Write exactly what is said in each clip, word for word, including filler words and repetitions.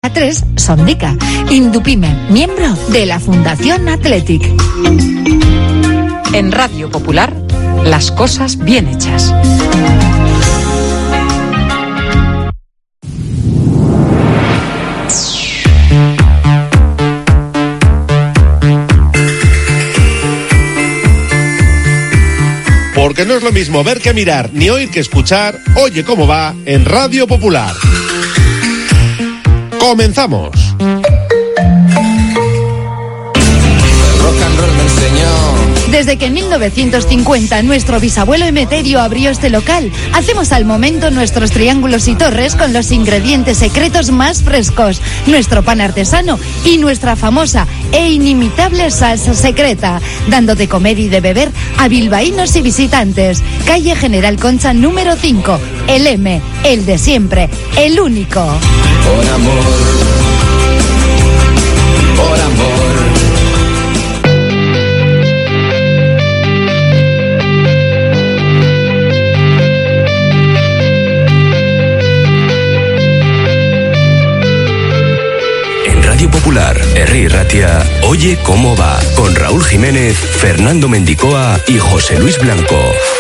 A tres, Sondica. Indupime, miembro de la Fundación Athletic. En Radio Popular, las cosas bien hechas. Porque no es lo mismo ver que mirar, ni oír que escuchar. Oye cómo va en Radio Popular. ¡Comenzamos! Desde que en mil novecientos cincuenta nuestro bisabuelo Emeterio abrió este local, hacemos al momento nuestros triángulos y torres con los ingredientes secretos más frescos, nuestro pan artesano y nuestra famosa e inimitable salsa secreta, dando de comer y de beber a bilbaínos y visitantes. Calle General Concha número cinco, el M, el de siempre, el único. Por amor, por amor. Popular, Herri Ratia, Oye cómo va, con Raúl Jiménez, Fernando Mendicoa y José Luis Blanco.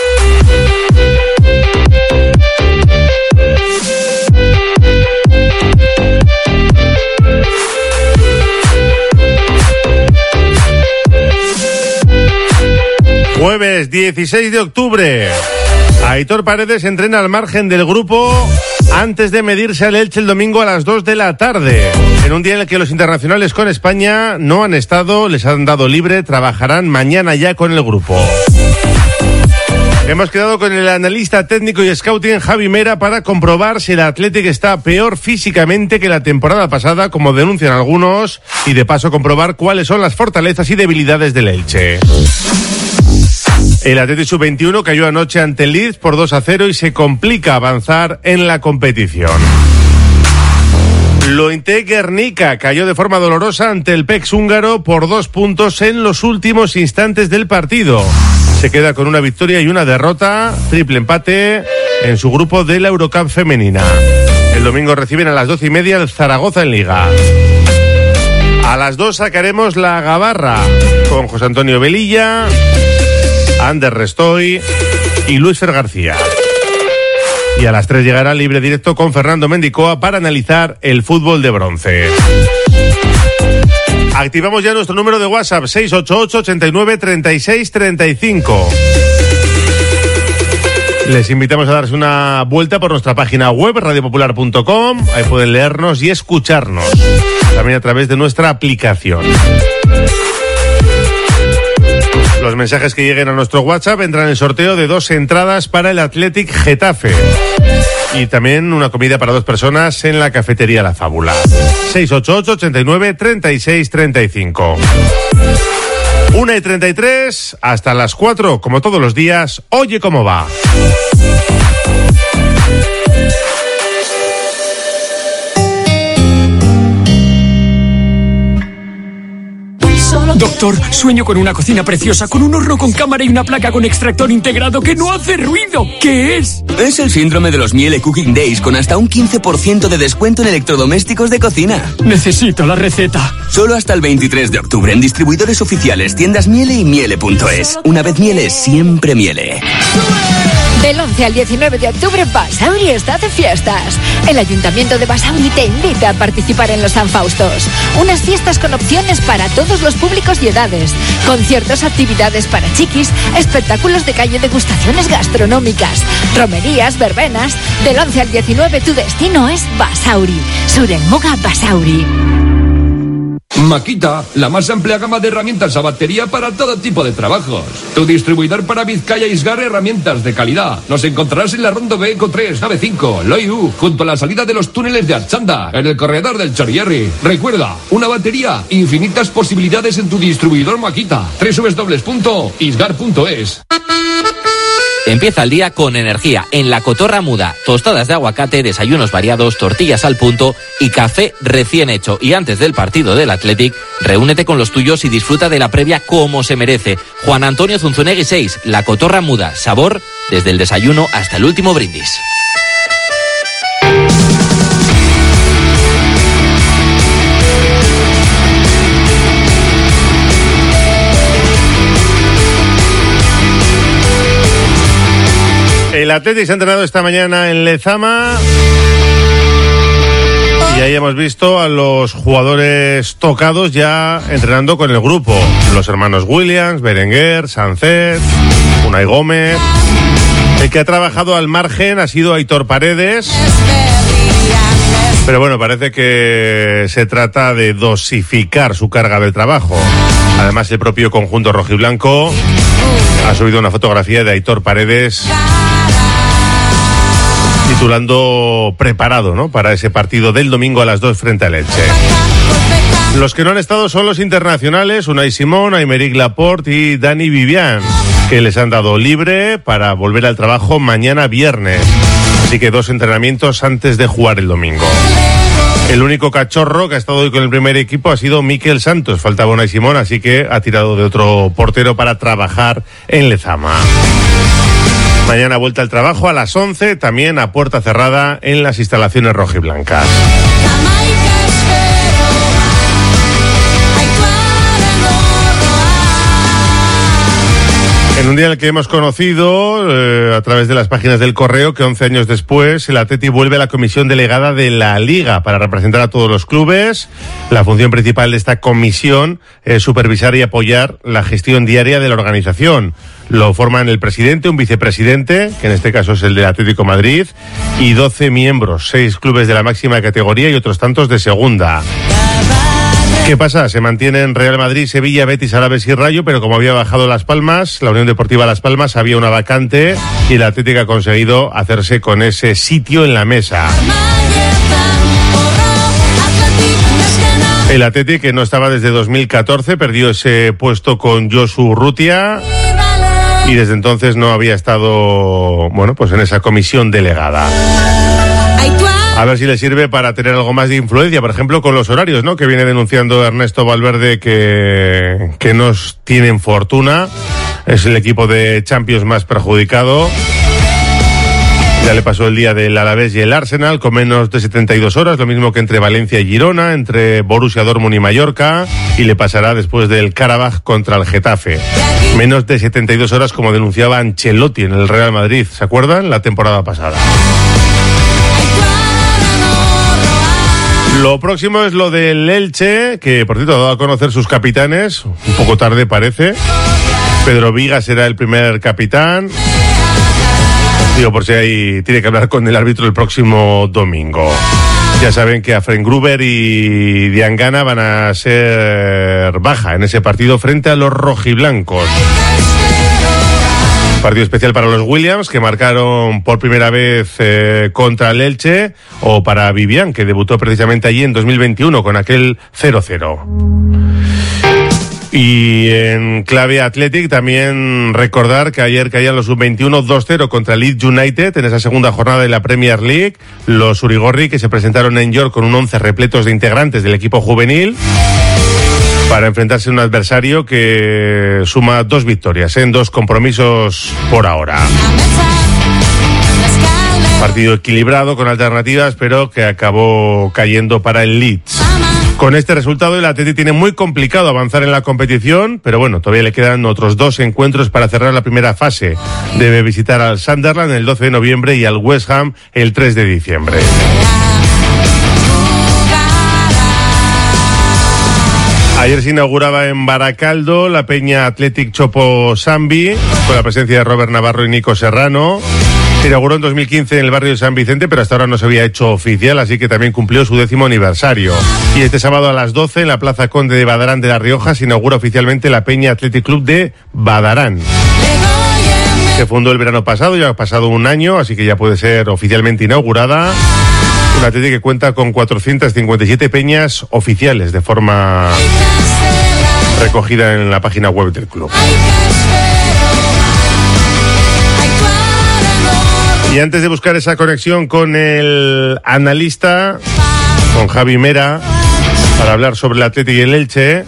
Jueves dieciséis de octubre. Aitor Paredes entrena al margen del grupo antes de medirse al Elche el domingo a las dos de la tarde. En un día en el que los internacionales con España no han estado, les han dado libre, trabajarán mañana ya con el grupo. Hemos quedado con el analista técnico y scouting Javi Mera para comprobar si el Athletic está peor físicamente que la temporada pasada, como denuncian algunos, y de paso comprobar cuáles son las fortalezas y debilidades del Elche. El Athletic sub veintiuno cayó anoche ante el Leeds por dos a cero y se complica avanzar en la competición. Lointe Guernica cayó de forma dolorosa ante el P E X húngaro por dos puntos en los últimos instantes del partido. Se queda con una victoria y una derrota, triple empate en su grupo de la Eurocup femenina. El domingo reciben a las doce y media el Zaragoza en Liga. A las dos sacaremos la Gabarra con José Antonio Velilla, Ander Restoy y Luis Fer García. Y a las tres llegará Libre Directo con Fernando Mendicoa para analizar el fútbol de bronce. Activamos ya nuestro número de WhatsApp seis ocho ocho, ochenta y nueve, treinta y seis, treinta y cinco. Les invitamos a darse una vuelta por nuestra página web radio popular punto com. Ahí pueden leernos y escucharnos, también a través de nuestra aplicación. Los mensajes que lleguen a nuestro WhatsApp entran en el sorteo de dos entradas para el Athletic Getafe y también una comida para dos personas en la cafetería La Fábula. seis ocho ocho, ochenta y nueve, treinta y seis, treinta y cinco. una y treinta y tres, hasta las cuatro, como todos los días. Oye cómo va. Doctor, sueño con una cocina preciosa, con un horno con cámara y una placa con extractor integrado que no hace ruido. ¿Qué es? Es el síndrome de los Miele Cooking Days, con hasta un quince por ciento de descuento en electrodomésticos de cocina. Necesito la receta. Solo hasta el veintitrés de octubre en distribuidores oficiales, tiendas Miele y Miele punto es. Una vez Miele, siempre Miele. Del once al diecinueve de octubre, Basauri está de fiestas. El Ayuntamiento de Basauri te invita a participar en los San Faustos. Unas fiestas con opciones para todos los públicos y edades. Conciertos, actividades para chiquis, espectáculos de calle, degustaciones gastronómicas, romerías, verbenas. Del once al diecinueve, tu destino es Basauri. Surenmuga Basauri. Makita, la más amplia gama de herramientas a batería para todo tipo de trabajos. Tu distribuidor para Vizcaya y Isgar, herramientas de calidad. Nos encontrarás en la Rondo B Eco tres, nave cinco, Loiu, junto a la salida de los túneles de Archanda, en el corredor del Chorierri. Recuerda, una batería, infinitas posibilidades en tu distribuidor Makita. doble u doble u doble u punto isgar punto es. Empieza el día con energía en La Cotorra Muda. Tostadas de aguacate, desayunos variados, tortillas al punto y café recién hecho. Y antes del partido del Athletic, reúnete con los tuyos y disfruta de la previa como se merece. Juan Antonio Zunzunegui seis, La Cotorra Muda. Sabor desde el desayuno hasta el último brindis. El Athletic se ha entrenado esta mañana en Lezama y ahí hemos visto a los jugadores tocados ya entrenando con el grupo. Los hermanos Williams, Berenguer, Sánchez, Unai Gómez. El que ha trabajado al margen ha sido Aitor Paredes. Pero bueno, parece que se trata de dosificar su carga de trabajo. Además, el propio conjunto rojiblanco ha subido una fotografía de Aitor Paredes titulando preparado, ¿no?, para ese partido del domingo a las dos frente al Elche. Los que no han estado son los internacionales, Unai Simón, Aymeric Laporte y Dani Vivian, que les han dado libre para volver al trabajo mañana viernes. Así que dos entrenamientos antes de jugar el domingo. El único cachorro que ha estado hoy con el primer equipo ha sido Mikel Santos. Faltaba Unai Simón, así que ha tirado de otro portero para trabajar en Lezama. Mañana vuelta al trabajo a las once, también a puerta cerrada en las instalaciones rojiblancas. En un día en el que hemos conocido, eh, a través de las páginas del correo, que once años después el Athletic vuelve a la comisión delegada de la Liga para representar a todos los clubes. La función principal de esta comisión es supervisar y apoyar la gestión diaria de la organización. Lo forman el presidente, un vicepresidente, que en este caso es el del Atlético Madrid, y doce miembros, seis clubes de la máxima categoría y otros tantos de segunda. ¿Qué pasa? Se mantienen Real Madrid, Sevilla, Betis, Alaves y Rayo, pero como había bajado Las Palmas, la Unión Deportiva Las Palmas, había una vacante y el Atlético ha conseguido hacerse con ese sitio en la mesa. El Atlético, que no estaba desde dos mil catorce, perdió ese puesto con Josu Urrutia y desde entonces no había estado, bueno, pues en esa comisión delegada. A ver si le sirve para tener algo más de influencia, por ejemplo, con los horarios, ¿no?, que viene denunciando Ernesto Valverde que, que nos tienen fortuna. Es el equipo de Champions más perjudicado. Ya le pasó el día del Alavés y el Arsenal con menos de setenta y dos horas, lo mismo que entre Valencia y Girona, entre Borussia Dortmund y Mallorca, y le pasará después del Karabaj contra el Getafe. Menos de setenta y dos horas, como denunciaba Ancelotti en el Real Madrid, ¿se acuerdan?, la temporada pasada. Lo próximo es lo del Elche, que por cierto ha dado a conocer sus capitanes, un poco tarde parece. Pedro Vigas será el primer capitán. Digo, por si hay, tiene que hablar con el árbitro el próximo domingo. Ya saben que Afrengruber y Diangana van a ser baja en ese partido frente a los rojiblancos. Partido especial para los Williams, que marcaron por primera vez eh, contra el Elche, o para Vivian, que debutó precisamente allí en dos mil veintiuno con aquel cero cero. Y en clave Athletic también recordar que ayer caían los sub veintiuno dos cero contra Leeds United en esa segunda jornada de la Premier League. Los Urigorri, que se presentaron en York con un once repletos de integrantes del equipo juvenil para enfrentarse a un adversario que suma dos victorias en dos compromisos por ahora. Partido equilibrado con alternativas, pero que acabó cayendo para el Leeds. Con este resultado el Atleti tiene muy complicado avanzar en la competición, pero bueno, todavía le quedan otros dos encuentros para cerrar la primera fase. Debe visitar al Sunderland el doce de noviembre y al West Ham el tres de diciembre. Ayer se inauguraba en Baracaldo la Peña Athletic Chopo Sambi, con la presencia de Robert Navarro y Nico Serrano. Se inauguró en dos mil quince en el barrio de San Vicente, pero hasta ahora no se había hecho oficial, así que también cumplió su décimo aniversario. Y este sábado a las doce, en la Plaza Conde de Badarán de La Rioja, se inaugura oficialmente la Peña Athletic Club de Badarán. Se fundó el verano pasado, ya ha pasado un año, así que ya puede ser oficialmente inaugurada. Un Athletic que cuenta con cuatrocientas cincuenta y siete peñas oficiales de forma recogida en la página web del club. Y antes de buscar esa conexión con el analista, con Javi Mera, para hablar sobre el Athletic y el Elche,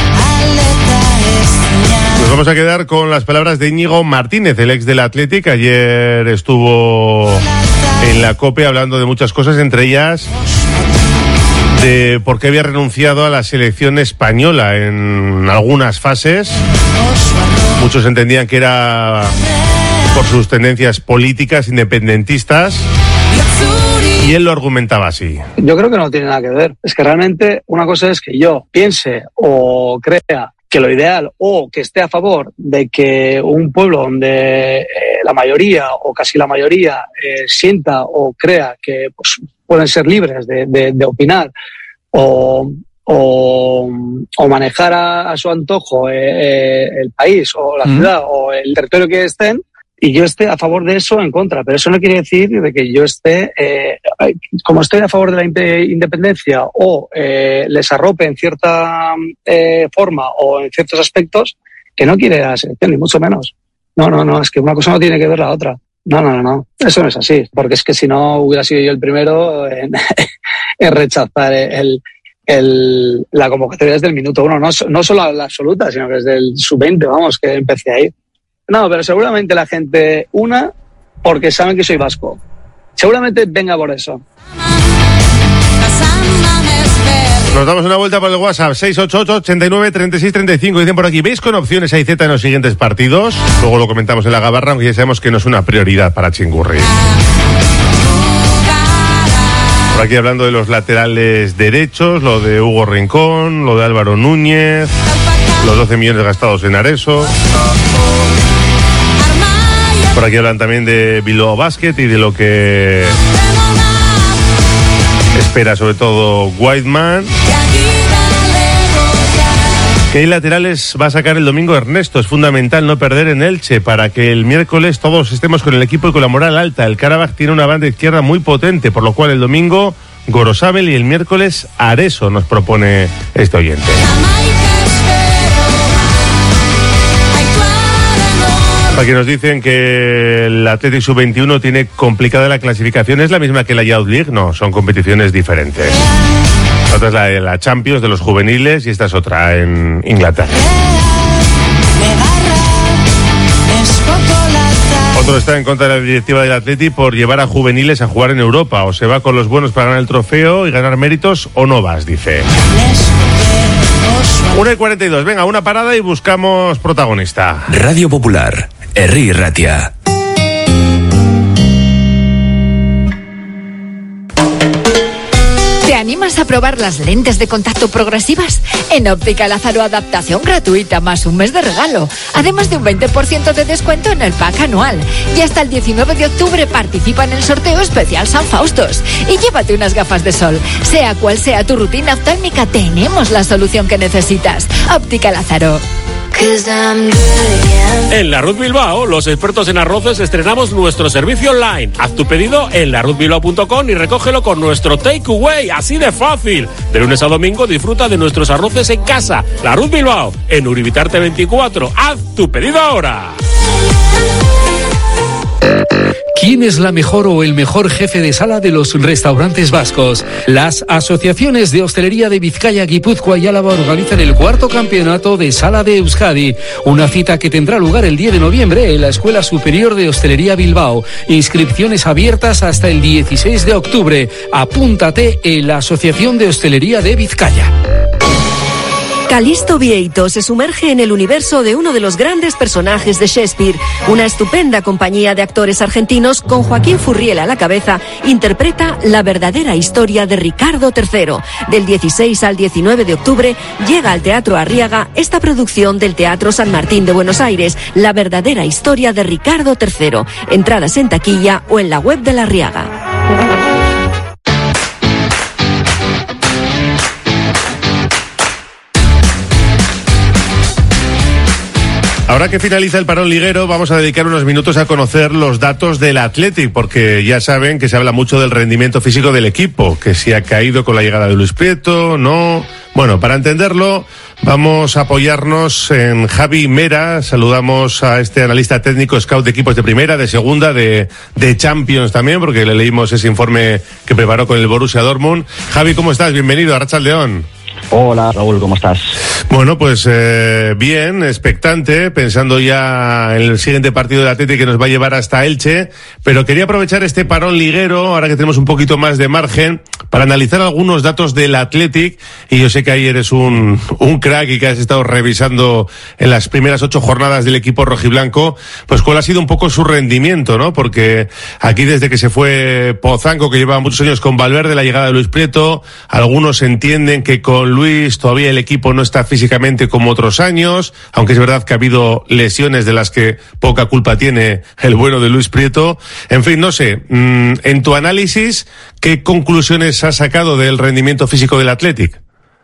nos vamos a quedar con las palabras de Íñigo Martínez, el ex del Athletic. Ayer estuvo en la COPE hablando de muchas cosas, entre ellas de por qué había renunciado a la selección española en algunas fases. Muchos entendían que era por sus tendencias políticas independentistas. Y él lo argumentaba así. Yo creo que no tiene nada que ver. Es que realmente una cosa es que yo piense o crea que lo ideal o que esté a favor de que un pueblo donde eh, la mayoría o casi la mayoría eh, sienta o crea que pues, pueden ser libres de, de, de opinar o, o, o manejar a, a su antojo eh, eh, el país o la mm. ciudad o el territorio que estén, y yo esté a favor de eso o en contra. Pero eso no quiere decir de que yo esté, eh, como estoy a favor de la independencia o eh, les arrope en cierta eh, forma o en ciertos aspectos, que no quiere la selección, ni mucho menos. No, no, no, es que una cosa no tiene que ver la otra. No, no, no, no. Eso no es así. Porque es que si no hubiera sido yo el primero en, en rechazar el, el, la convocatoria desde el minuto uno. No, no solo la absoluta, sino que desde el sub veinte, vamos, que empecé ahí. No, pero seguramente la gente, una, porque saben que soy vasco. Seguramente venga por eso. Nos damos una vuelta por el WhatsApp, seis ocho ocho, ochenta y nueve, treinta y seis, treinta y cinco. Dicen por aquí, ¿veis con opciones a I Z en los siguientes partidos? Luego lo comentamos en la gabarra, aunque ya sabemos que no es una prioridad para Chingurri. Por aquí hablando de los laterales derechos, lo de Hugo Rincón, lo de Álvaro Núñez, los doce millones gastados en Areso. Por aquí hablan también de Bilbao Basket y de lo que espera sobre todo Whiteman. ¿Qué laterales va a sacar el domingo Ernesto? Es fundamental no perder en Elche para que el miércoles todos estemos con el equipo y con la moral alta. El Karabakh tiene una banda izquierda muy potente, por lo cual el domingo Gorosabel y el miércoles Areso, nos propone este oyente. Aquí nos dicen que el Athletic sub veintiuno tiene complicada la clasificación. ¿Es la misma que la Youth League? No, son competiciones diferentes. Otra es la de la Champions de los juveniles y esta es otra en Inglaterra. Otro está en contra de la directiva del Athletic por llevar a juveniles a jugar en Europa. O se va con los buenos para ganar el trofeo y ganar méritos o no vas, dice. una y cuarenta y dos, venga, una parada y buscamos protagonista. Radio Popular, Herri Ratia. ¿Te animas a probar las lentes de contacto progresivas? En Óptica Lázaro, adaptación gratuita más un mes de regalo, además de un veinte por ciento de descuento en el pack anual. Y hasta el diecinueve de octubre participa en el sorteo especial San Faustos y llévate unas gafas de sol. Sea cual sea tu rutina oftálmica, tenemos la solución que necesitas. Óptica Lázaro. En La Ruz Bilbao, los expertos en arroces, estrenamos nuestro servicio online. Haz tu pedido en la ruz bilbao punto com y recógelo con nuestro takeaway, así de fácil. De lunes a domingo disfruta de nuestros arroces en casa. La Ruz Bilbao, en Uribitarte veinticuatro. Haz tu pedido ahora. ¿Quién es la mejor o el mejor jefe de sala de los restaurantes vascos? Las asociaciones de hostelería de Vizcaya, Guipúzcoa y Álava organizan el cuarto campeonato de Sala de Euskadi, una cita que tendrá lugar el diez de noviembre en la Escuela Superior de Hostelería Bilbao. Inscripciones abiertas hasta el dieciséis de octubre. Apúntate en la Asociación de Hostelería de Vizcaya. Calisto Vieito se sumerge en el universo de uno de los grandes personajes de Shakespeare. Una estupenda compañía de actores argentinos con Joaquín Furriel a la cabeza interpreta la verdadera historia de Ricardo tercero. Del dieciséis al diecinueve de octubre llega al Teatro Arriaga esta producción del Teatro San Martín de Buenos Aires, la verdadera historia de Ricardo tercero. Entradas en taquilla o en la web de la Arriaga. Ahora que finaliza el parón liguero, vamos a dedicar unos minutos a conocer los datos del Athletic, porque ya saben que se habla mucho del rendimiento físico del equipo, que si ha caído con la llegada de Luis Prieto, no. Bueno, para entenderlo, vamos a apoyarnos en Javi Mera. Saludamos a este analista técnico, scout de equipos de primera, de segunda, de, de Champions también, porque le leímos ese informe que preparó con el Borussia Dortmund. Javi, ¿cómo estás? Bienvenido a Arratsaldeon. Hola Raúl, ¿cómo estás? Bueno, pues eh, bien, expectante, pensando ya en el siguiente partido del Athletic que nos va a llevar hasta Elche, pero quería aprovechar este parón liguero, ahora que tenemos un poquito más de margen, para analizar algunos datos del Athletic, y yo sé que ahí eres un, un crack y que has estado revisando en las primeras ocho jornadas del equipo rojiblanco, pues cuál ha sido un poco su rendimiento, ¿no? Porque aquí desde que se fue Pozanco, que lleva muchos años con Valverde, la llegada de Luis Prieto, algunos entienden que con Luis todavía el equipo no está físicamente como otros años, aunque es verdad que ha habido lesiones de las que poca culpa tiene el bueno de Luis Prieto. En fin, no sé, mmm, en tu análisis, ¿qué conclusiones has sacado del rendimiento físico del Athletic?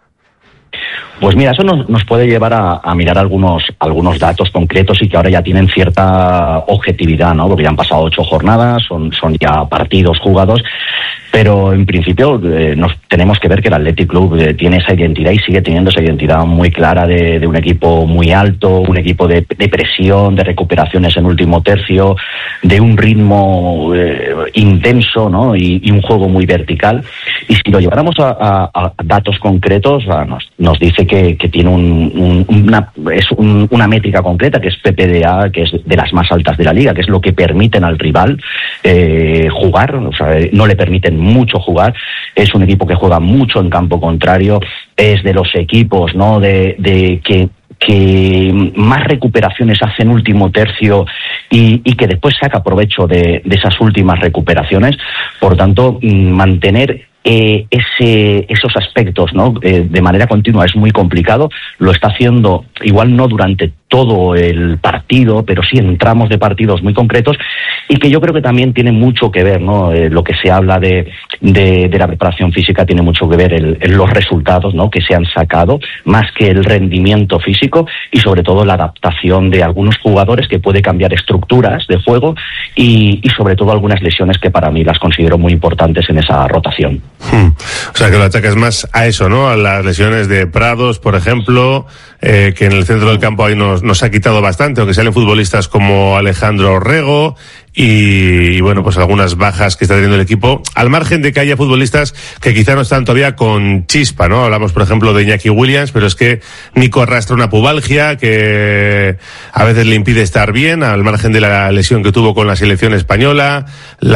Pues mira, eso nos, nos puede llevar a, a mirar algunos algunos datos concretos y que ahora ya tienen cierta objetividad, ¿no? Porque ya han pasado ocho jornadas, son, son ya partidos jugados, pero en principio eh, nos tenemos que ver que el Athletic Club eh, tiene esa identidad y sigue teniendo esa identidad muy clara de, de un equipo muy alto, un equipo de, de presión, de recuperaciones en último tercio, de un ritmo eh, intenso, ¿no? Y, y un juego muy vertical. Y si lo lleváramos a, a, a datos concretos, a, nos, nos dice que, que tiene un, un, una, es un, una métrica concreta, que es P P D A, que es de las más altas de la liga, que es lo que permiten al rival eh, jugar, o sea, no le permiten mucho jugar. Es un equipo que juega mucho en campo contrario, es de los equipos, ¿no? De, de que que más recuperaciones hace en último tercio y, y que después saca provecho de, de esas últimas recuperaciones. Por tanto, mantener eh, ese, esos aspectos, ¿no? Eh, de manera continua es muy complicado. Lo está haciendo igual no durante todo el partido, pero sí en tramos de partidos muy concretos, y que yo creo que también tiene mucho que ver, ¿no? Eh, lo que se habla de, de, de la preparación física tiene mucho que ver el, el, los resultados, ¿no? Que se han sacado, más que el rendimiento físico, y sobre todo la adaptación de algunos jugadores que puede cambiar estructuras de juego y, y sobre todo algunas lesiones que para mí las considero muy importantes en esa rotación. Hmm. O sea, que lo atacas más a eso, ¿no? A las lesiones de Prados, por ejemplo, eh, que en el centro del campo ahí nos, nos ha quitado bastante, aunque salen futbolistas como Alejandro Orrego y, y bueno, pues algunas bajas que está teniendo el equipo, al margen de que haya futbolistas que quizá no están todavía con chispa, ¿no? Hablamos, por ejemplo, de Iñaki Williams, pero es que Nico arrastra una pubalgia que a veces le impide estar bien, al margen de la lesión que tuvo con la selección española,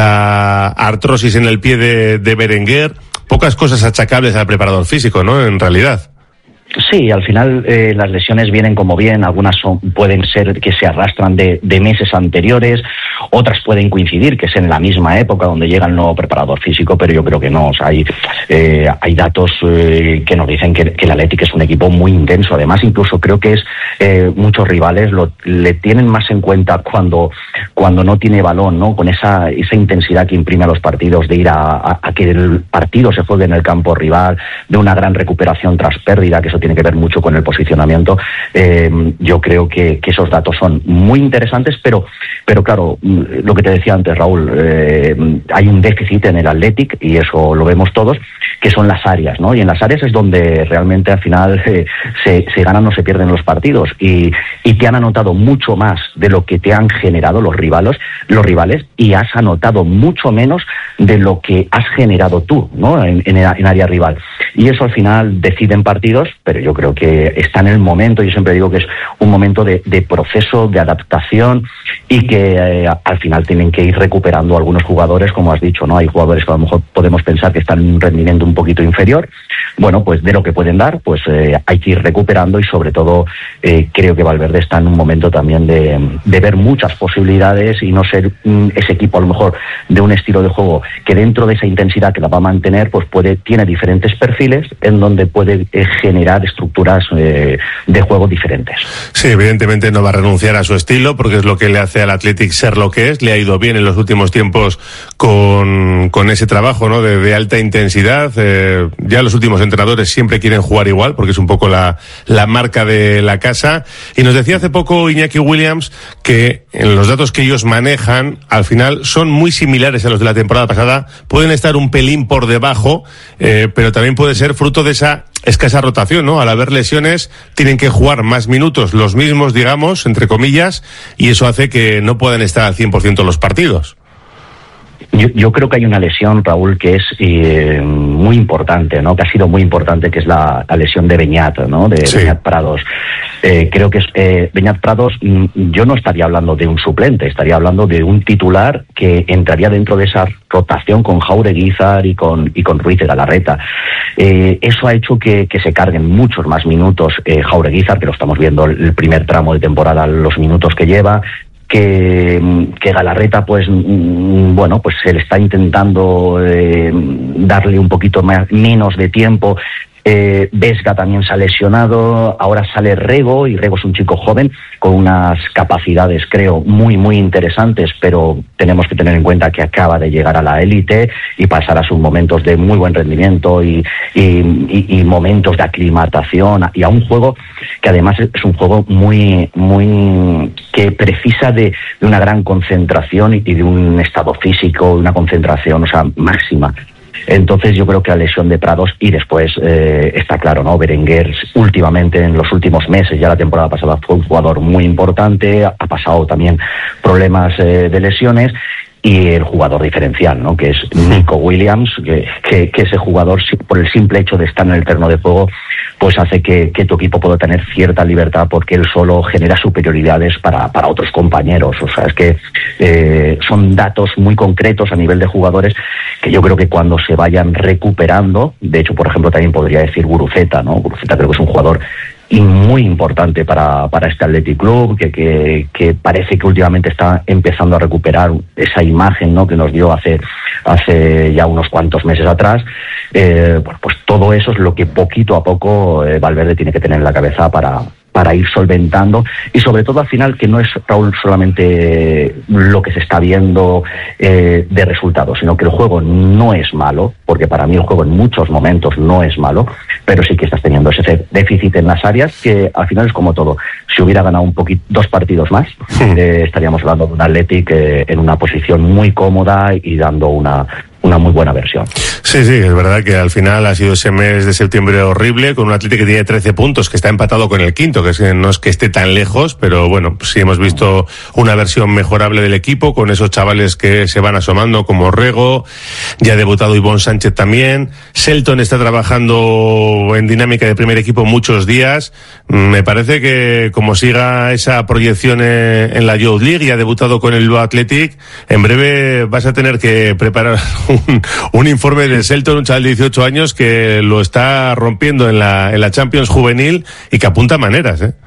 la artrosis en el pie de, de Berenguer, pocas cosas achacables al preparador físico, ¿no? En realidad. Sí, al final eh, las lesiones vienen como bien, algunas son, pueden ser que se arrastran de, de meses anteriores, otras pueden coincidir, que es en la misma época donde llega el nuevo preparador físico, pero yo creo que no. O sea, hay, eh, hay datos eh, que nos dicen que, que el Athletic es un equipo muy intenso. Además, incluso creo que es eh, muchos rivales lo, le tienen más en cuenta cuando, cuando no tiene balón, ¿no? Con esa, esa intensidad que imprime a los partidos, de ir a, a, a que el partido se juegue en el campo rival, de una gran recuperación tras pérdida, que eso tiene que ver mucho con el posicionamiento. Eh, yo creo que, que esos datos son muy interesantes, pero, pero claro, lo que te decía antes, Raúl, eh, hay un déficit en el Athletic, y eso lo vemos todos, que son las áreas, ¿no? Y en las áreas es donde realmente al final eh, se, se ganan o se pierden los partidos, y, y te han anotado mucho más de lo que te han generado los rivales, los rivales, y has anotado mucho menos de lo que has generado tú, ¿no? En, en, en área rival. Y eso al final deciden partidos, pero yo creo que está en el momento, yo siempre digo que es un momento de, de proceso, de adaptación, y que eh, al final tienen que ir recuperando algunos jugadores, como has dicho, ¿no? Hay jugadores que a lo mejor podemos pensar que están en un rendimiento un poquito inferior. Bueno, pues de lo que pueden dar, pues eh, hay que ir recuperando, y sobre todo eh, creo que Valverde está en un momento también de, de ver muchas posibilidades y no ser mm, ese equipo a lo mejor de un estilo de juego que dentro de esa intensidad que la va a mantener, pues puede, tiene diferentes perfiles en donde puede eh, generar estructuras eh, de juego diferentes. Sí, evidentemente no va a renunciar a su estilo, porque es lo que le hace al Athletic ser lo que es. Le ha ido bien en los últimos tiempos con, con ese trabajo, ¿no? De, de alta intensidad. Eh, ya los últimos entrenadores siempre quieren jugar igual, porque es un poco la, la marca de la casa. Y nos decía hace poco Iñaki Williams que en los datos que ellos manejan, al final son muy similares a los de la temporada pasada. Pueden estar un pelín por debajo, eh, pero también puede ser fruto de esa escasa rotación, ¿no? Al haber lesiones, tienen que jugar más minutos, los mismos, digamos, entre comillas, y eso hace que no puedan estar al cien por ciento los partidos. Yo, yo creo que hay una lesión, Raúl, que es eh, muy importante, ¿no? Que ha sido muy importante, que es la, la lesión de Beñat, ¿no? De sí. Beñat Prados. Eh, creo que es, eh, Beñat Prados, yo no estaría hablando de un suplente, estaría hablando de un titular que entraría dentro de esa rotación con Jaureguizar y con y con Ruiz de Galarreta. Eh, eso ha hecho que, que se carguen muchos más minutos eh, Jaureguizar, que lo estamos viendo el primer tramo de temporada, los minutos que lleva. Que, que Galarreta, pues, bueno, pues se le está intentando eh, darle un poquito más, menos de tiempo. Eh, Vesga también se ha lesionado, ahora sale Rego, y Rego es un chico joven con unas capacidades, creo, muy, muy interesantes, pero tenemos que tener en cuenta que acaba de llegar a la élite y pasará sus momentos de muy buen rendimiento y, y, y, y momentos de aclimatación, y a un juego que además es un juego muy, muy que precisa de, de una gran concentración y de un estado físico, una concentración, o sea, máxima. Entonces yo creo que la lesión de Prados, y después eh, está claro, ¿no? Berenguer últimamente, en los últimos meses, ya la temporada pasada fue un jugador muy importante, ha pasado también problemas eh, de lesiones, y el jugador diferencial, ¿no? Que es Nico Williams, que, que, que ese jugador, por el simple hecho de estar en el terreno de juego, pues hace que, que tu equipo pueda tener cierta libertad, porque él solo genera superioridades para, para otros compañeros. O sea, es que eh, son datos muy concretos a nivel de jugadores que yo creo que cuando se vayan recuperando, de hecho, por ejemplo, también podría decir Guruceta, ¿no? Guruceta creo que es un jugador y muy importante para, para este Athletic Club, que, que, que parece que últimamente está empezando a recuperar esa imagen, ¿no? Que nos dio hace, hace ya unos cuantos meses atrás. Eh, bueno, pues todo eso es lo que poquito a poco eh, Valverde tiene que tener en la cabeza para, para ir solventando, y sobre todo al final que no es, Raúl, solamente lo que se está viendo eh, de resultados, sino que el juego no es malo, porque para mí el juego en muchos momentos no es malo, pero sí que estás teniendo ese déficit en las áreas que al final es como todo. Si hubiera ganado un poquito, dos partidos más, sí. eh, estaríamos hablando de un Athletic eh, en una posición muy cómoda y dando una una muy buena versión. Sí, sí, es verdad que al final ha sido ese mes de septiembre horrible, con un Atlético que tiene trece puntos, que está empatado con el quinto, que es que no es que esté tan lejos, pero bueno, pues sí hemos visto una versión mejorable del equipo, con esos chavales que se van asomando, como Rego, ya ha debutado Ivonne Sánchez también, Shelton está trabajando en dinámica de primer equipo muchos días. Me parece que como siga esa proyección en la Youth League, y ha debutado con el Bilbao Athletic, en breve vas a tener que preparar un, un informe de Shelton, un chaval de dieciocho años que lo está rompiendo en la, en la Champions juvenil y que apunta maneras, ¿eh?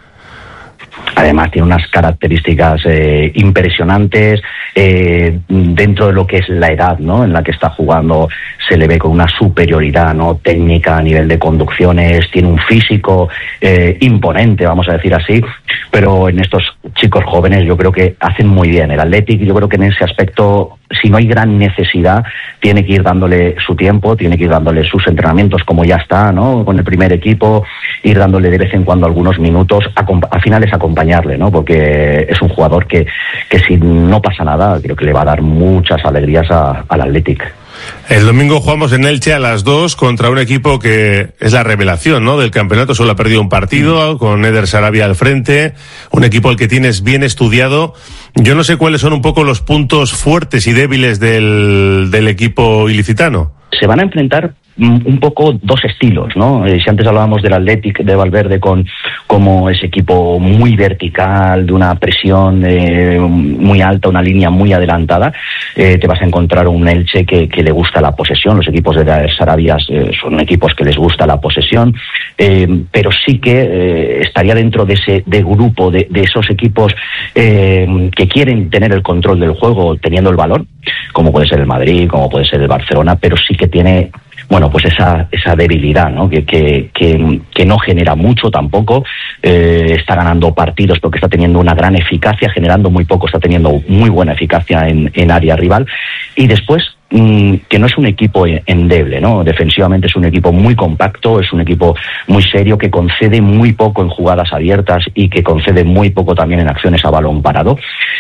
Además tiene unas características eh, impresionantes eh, dentro de lo que es la edad, ¿no? En la que está jugando, se le ve con una superioridad, ¿no? Técnica a nivel de conducciones, tiene un físico eh, imponente, vamos a decir así, pero en estos chicos jóvenes yo creo que hacen muy bien. El Athletic, yo creo que en ese aspecto, si no hay gran necesidad, tiene que ir dándole su tiempo, tiene que ir dándole sus entrenamientos como ya está, ¿no? Con el primer equipo, ir dándole de vez en cuando algunos minutos, al final es acompañarle, ¿no? Porque es un jugador que, que si no pasa nada, creo que le va a dar muchas alegrías a, al Athletic. El domingo jugamos en Elche a las dos contra un equipo que es la revelación, ¿no? Del campeonato. Solo ha perdido un partido, con Eder Sarabia al frente, un equipo al que tienes bien estudiado. Yo no sé cuáles son un poco los puntos fuertes y débiles del, del equipo ilicitano. Se van a enfrentar un poco dos estilos, ¿no? Eh, si antes hablábamos del Athletic de Valverde con como ese equipo muy vertical, de una presión eh, muy alta, una línea muy adelantada, eh, te vas a encontrar un Elche que, que le gusta la posesión. Los equipos de Sarabia eh, son equipos que les gusta la posesión, eh, pero sí que eh, estaría dentro de ese de grupo de, de esos equipos eh, que quieren tener el control del juego teniendo el balón, como puede ser el Madrid, como puede ser el Barcelona, pero sí que tiene, bueno, pues esa esa debilidad, ¿no? Que que que, que no genera mucho tampoco, eh, está ganando partidos porque está teniendo una gran eficacia, generando muy poco, está teniendo muy buena eficacia en, en área rival, y después mmm, que no es un equipo endeble, ¿no? Defensivamente es un equipo muy compacto, es un equipo muy serio, que concede muy poco en jugadas abiertas y que concede muy poco también en acciones a balón parado,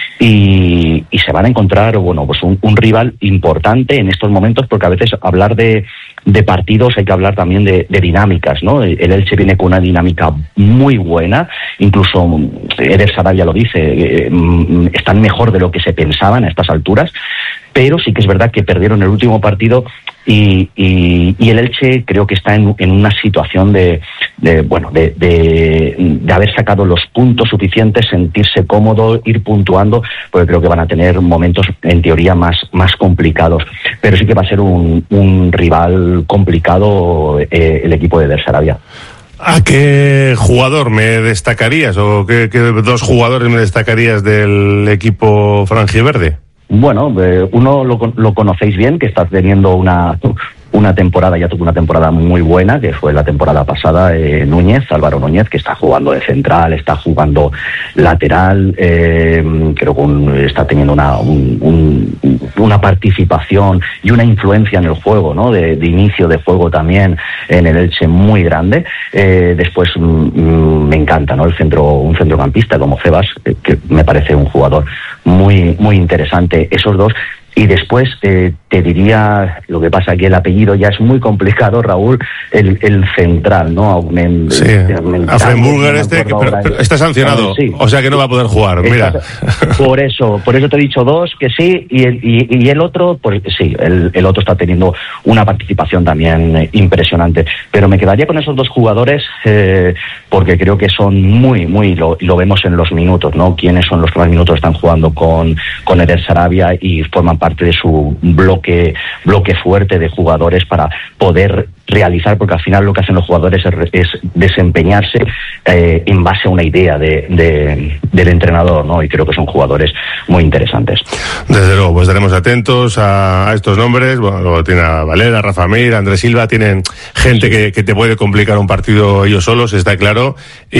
y, y se van a encontrar, bueno, pues un, un rival importante en estos momentos, porque a veces hablar de de partidos hay que hablar también de, de dinámicas, ¿no? El Elche Elche viene con una dinámica muy buena, incluso Eder Sarabia lo dice, eh, están mejor de lo que se pensaban a estas alturas, pero sí que es verdad que perdieron el último partido y, y, y el Elche creo que está en, en una situación de, de bueno de, de, de haber sacado los puntos suficientes, sentirse cómodo, ir puntuando, porque creo que van a tener momentos en teoría más, más complicados, pero sí que va a ser un, un rival complicado eh, el equipo de Eder Sarabia. ¿A qué jugador me destacarías o qué, qué dos jugadores me destacarías del equipo franjiverde? Bueno, eh, uno lo, lo conocéis bien, que está teniendo una una temporada, ya tuvo una temporada muy buena, que fue la temporada pasada, eh, Núñez, Álvaro Núñez, que está jugando de central, está jugando lateral, eh, creo que un, está teniendo una un, un, una participación y una influencia en el juego, ¿no? De, de inicio de juego también en el Elche muy grande. Eh, después mm, me encanta, ¿no? El centro, un centrocampista como Febas, eh, que me parece un jugador muy muy interesante. Esos dos. Y después eh, te diría, lo que pasa que el apellido ya es muy complicado, Raúl, el, el central, ¿no? Aument, sí, a Frenburger este, que, pero, pero está sancionado, sí, o sea que no va a poder jugar, mira. Por eso, por eso te he dicho dos, que sí, y el, y, y el otro, pues sí, el, el otro está teniendo una participación también eh, impresionante, pero me quedaría con esos dos jugadores eh, porque creo que son muy, muy, lo, lo vemos en los minutos, ¿no? Quiénes son los que más minutos están jugando con, con Eder Sarabia y forman parte de su bloque bloque fuerte de jugadores para poder realizar, porque al final lo que hacen los jugadores es, es desempeñarse eh, en base a una idea de, de, del entrenador, ¿no? Y creo que son jugadores muy interesantes. Desde luego, pues estaremos atentos a, a estos nombres. Bueno, luego tiene a Valera, Rafa Mir, Andrés Silva, tienen gente que, que te puede complicar un partido ellos solos, está claro.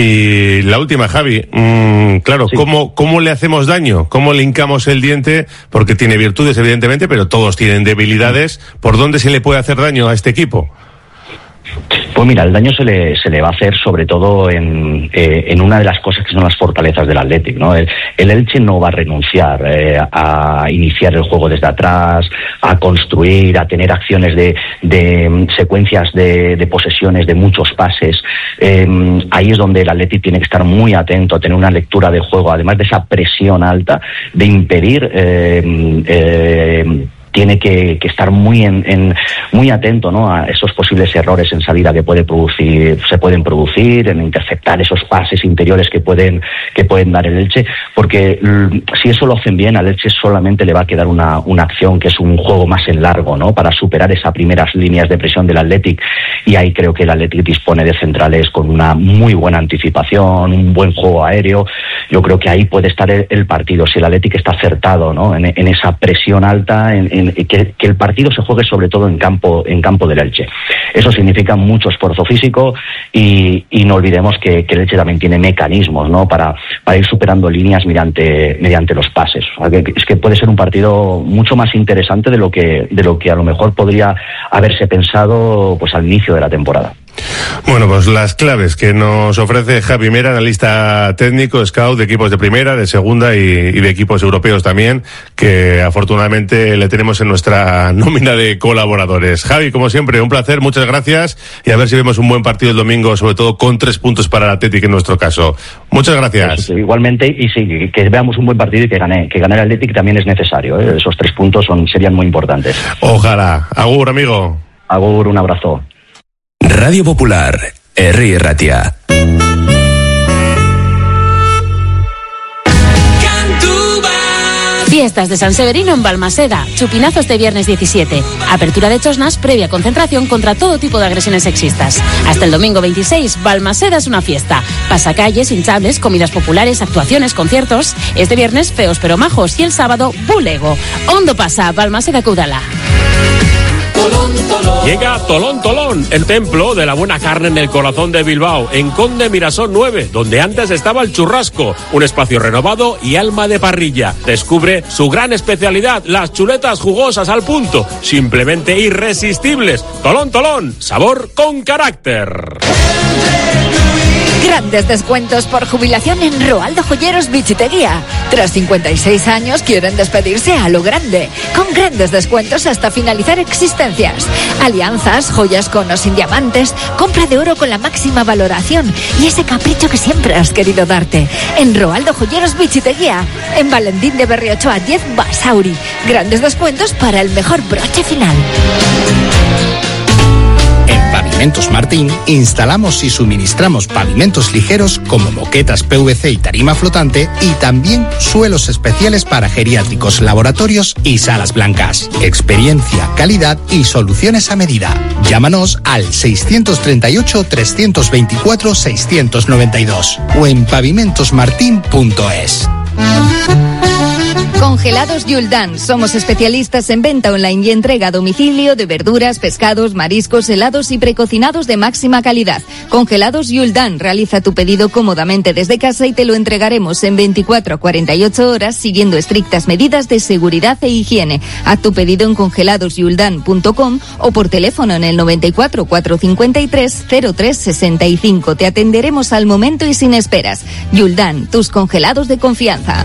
Y la última, Javi, mmm, claro, sí. ¿cómo, ¿cómo le hacemos daño? ¿Cómo le hincamos el diente? Porque tiene virtudes, evidentemente, pero todos tienen debilidades. ¿Por dónde se le puede hacer daño a este equipo? Pues mira, el daño se le se le va a hacer sobre todo en eh, en una de las cosas que son las fortalezas del Athletic, ¿no? El, el Elche no va a renunciar eh, a iniciar el juego desde atrás, a construir, a tener acciones de de secuencias de, de posesiones, de muchos pases. Eh, ahí es donde el Athletic tiene que estar muy atento, a tener una lectura de juego, además de esa presión alta, de impedir eh, eh, tiene que, que estar muy en, en muy atento, ¿no? A esos posibles errores en salida que puede producir, se pueden producir, en interceptar esos pases interiores que pueden que pueden dar el Elche, porque l- si eso lo hacen bien, al Elche solamente le va a quedar una una acción que es un juego más en largo, ¿no? Para superar esas primeras líneas de presión del Athletic, y ahí creo que el Athletic dispone de centrales con una muy buena anticipación, un buen juego aéreo. Yo creo que ahí puede estar el, el partido, si el Athletic está acertado, ¿no? En, en esa presión alta, en, en Que, que el partido se juegue sobre todo en campo en campo del Elche. Eso significa mucho esfuerzo físico y, y no olvidemos que, que el Elche también tiene mecanismos, ¿no? Para, para ir superando líneas mediante mediante los pases. O sea, que, es que puede ser un partido mucho más interesante de lo que de lo que a lo mejor podría haberse pensado pues al inicio de la temporada. Bueno, pues las claves que nos ofrece Javi Mera, analista técnico, scout de equipos de primera, de segunda y, y de equipos europeos también, que afortunadamente le tenemos en nuestra nómina de colaboradores. Javi, como siempre, un placer, muchas gracias, y a ver si vemos un buen partido el domingo, sobre todo con tres puntos para el Athletic en nuestro caso. Muchas gracias. Eso, igualmente, y sí, que veamos un buen partido y que gane, que gane el Athletic también es necesario, ¿eh? Esos tres puntos son serían muy importantes. Ojalá. Agur, amigo. Agur, un abrazo. Radio Popular, Herri Ratia. Fiestas de San Severino en Balmaseda. Chupinazo este viernes diecisiete. Apertura de chosnas previa concentración contra todo tipo de agresiones sexistas. Hasta el domingo veintiséis, Balmaseda es una fiesta. Pasacalles, hinchables, comidas populares, actuaciones, conciertos. Este viernes, feos pero majos. Y el sábado, bulego. Ondo pasa, Balmaseda Caudala. Llega Tolón Tolón, el templo de la buena carne en el corazón de Bilbao, en Conde Mirasol nueve, donde antes estaba el churrasco, un espacio renovado y alma de parrilla. Descubre su gran especialidad, las chuletas jugosas al punto, simplemente irresistibles. Tolón Tolón, sabor con carácter. Grandes descuentos por jubilación en Roaldo Joyeros Bichiteguía. Tras cincuenta y seis años quieren despedirse a lo grande, con grandes descuentos hasta finalizar existencias. Alianzas, joyas con o sin diamantes, compra de oro con la máxima valoración y ese capricho que siempre has querido darte. En Roaldo Joyeros Bichiteguía, en Valentín de Berriochoa diez Basauri. Grandes descuentos para el mejor broche final. Pavimentos Martín instalamos y suministramos pavimentos ligeros como moquetas P V C y tarima flotante y también suelos especiales para geriátricos, laboratorios y salas blancas. Experiencia, calidad y soluciones a medida. Llámanos al seiscientos treinta y ocho, trescientos veinticuatro, seiscientos noventa y dos o en pavimentos martin punto es. Congelados Yuldan. Somos especialistas en venta online y entrega a domicilio de verduras, pescados, mariscos, helados y precocinados de máxima calidad. Congelados Yuldan. Realiza tu pedido cómodamente desde casa y te lo entregaremos en veinticuatro a cuarenta y ocho horas siguiendo estrictas medidas de seguridad e higiene. Haz tu pedido en congelados yuldan punto com o por teléfono en el noventa y cuatro, cuatrocientos cincuenta y tres, cero tres sesenta y cinco. Te atenderemos al momento y sin esperas. Yuldan, tus congelados de confianza.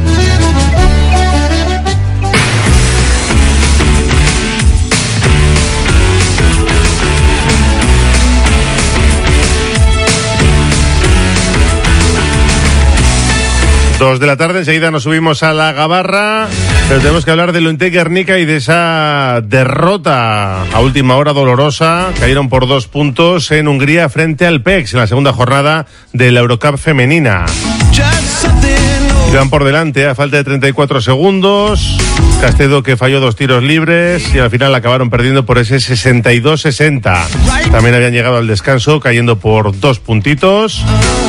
Dos de la tarde, enseguida nos subimos a la Gabarra, pero tenemos que hablar del Lentec Guernica y de esa derrota a última hora dolorosa. Cayeron por dos puntos en Hungría frente al P E X en la segunda jornada de la Eurocup femenina. Iban por delante a falta de treinta y cuatro segundos. Castedo que falló dos tiros libres y al final acabaron perdiendo por ese sesenta y dos sesenta. También habían llegado al descanso cayendo por dos puntitos.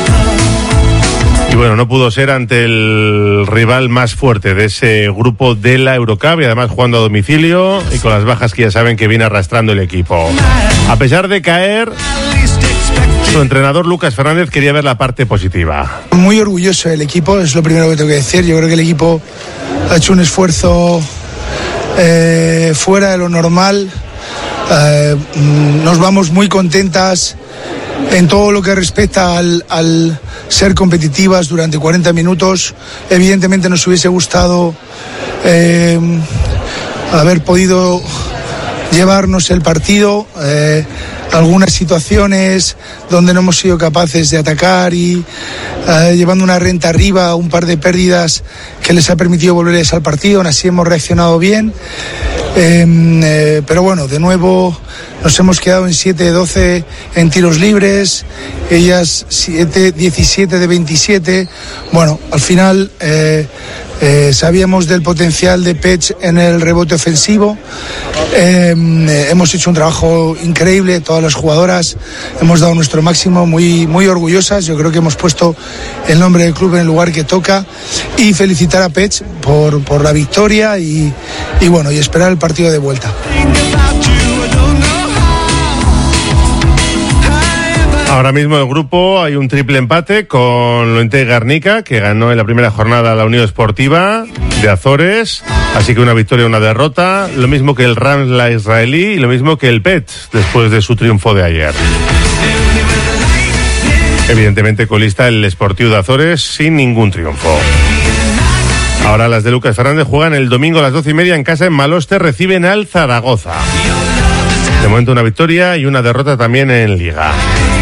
Y bueno, no pudo ser ante el rival más fuerte de ese grupo de la Eurocup y además jugando a domicilio y con las bajas que ya saben que viene arrastrando el equipo. A pesar de caer, su entrenador Lucas Fernández quería ver la parte positiva. Muy orgulloso del equipo, es lo primero que tengo que decir. Yo creo que el equipo ha hecho un esfuerzo eh, fuera de lo normal. Eh, nos vamos muy contentas en todo lo que respecta al, al ser competitivas durante cuarenta minutos. Evidentemente nos hubiese gustado eh, haber podido llevarnos el partido, eh, algunas situaciones donde no hemos sido capaces de atacar y eh, llevando una renta arriba, un par de pérdidas que les ha permitido volverles al partido. Aún así hemos reaccionado bien, eh, eh, pero bueno, de nuevo nos hemos quedado en siete de doce en tiros libres, ellas siete, diecisiete de veintisiete. Bueno, al final eh, eh, sabíamos del potencial de P E X en el rebote ofensivo. Eh, eh, hemos hecho un trabajo increíble, todas las jugadoras hemos dado nuestro máximo, muy, muy orgullosas. Yo creo que hemos puesto el nombre del club en el lugar que toca y felicitar a P E X por, por la victoria y, y bueno, y esperar el partido de vuelta. Ahora mismo en el grupo hay un triple empate con Lentec Guernica, que ganó en la primera jornada la Unión Esportiva de Azores, así que una victoria y una derrota, lo mismo que el Ramla israelí y lo mismo que el P E T después de su triunfo de ayer. Evidentemente colista el Sportiu de Azores sin ningún triunfo. Ahora las de Lucas Fernández juegan el domingo a las doce y media en casa en Maloste, reciben al Zaragoza. De momento una victoria y una derrota también en Liga.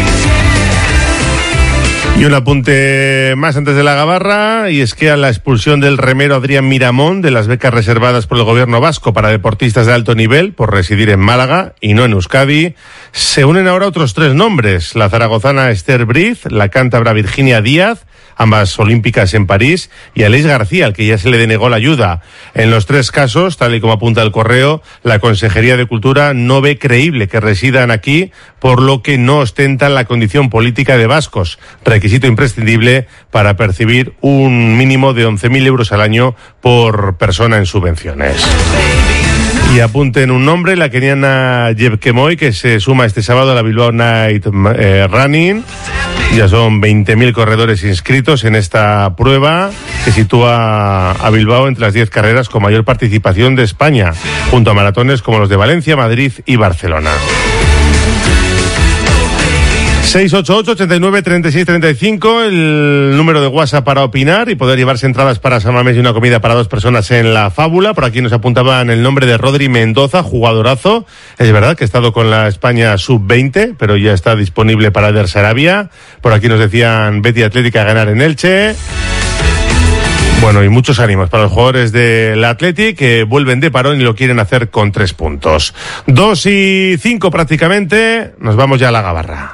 Y un apunte más antes de la Gabarra, y es que a la expulsión del remero Adrián Miramón de las becas reservadas por el gobierno vasco para deportistas de alto nivel por residir en Málaga y no en Euskadi, se unen ahora otros tres nombres: la zaragozana Esther Briz, la cántabra Virginia Díaz, ambas olímpicas en París, y Aleix García, al que ya se le denegó la ayuda. En los tres casos, tal y como apunta el correo, la Consejería de Cultura no ve creíble que residan aquí, por lo que no ostentan la condición política de vascos, requisito imprescindible para percibir un mínimo de once mil euros al año por persona en subvenciones. Y apunten un nombre, la keniana Jepkemoi, que se suma este sábado a la Bilbao Night eh, Running. Ya son veinte mil corredores inscritos en esta prueba que sitúa a Bilbao entre las diez carreras con mayor participación de España, junto a maratones como los de Valencia, Madrid y Barcelona. seis ocho ocho, ochenta y nueve, treinta y seis, treinta y cinco, el número de WhatsApp para opinar y poder llevarse entradas para San Mamés y una comida para dos personas en La Fábula. Por aquí nos apuntaban el nombre de Rodri Mendoza, jugadorazo. Es verdad que ha estado con la España sub veinte, pero ya está disponible para Eder Sarabia. Por aquí nos decían Betty Atlética a ganar en Elche. Bueno, y muchos ánimos para los jugadores del Athletic que vuelven de parón y lo quieren hacer con tres puntos. Dos y cinco prácticamente, nos vamos ya a la Gabarra.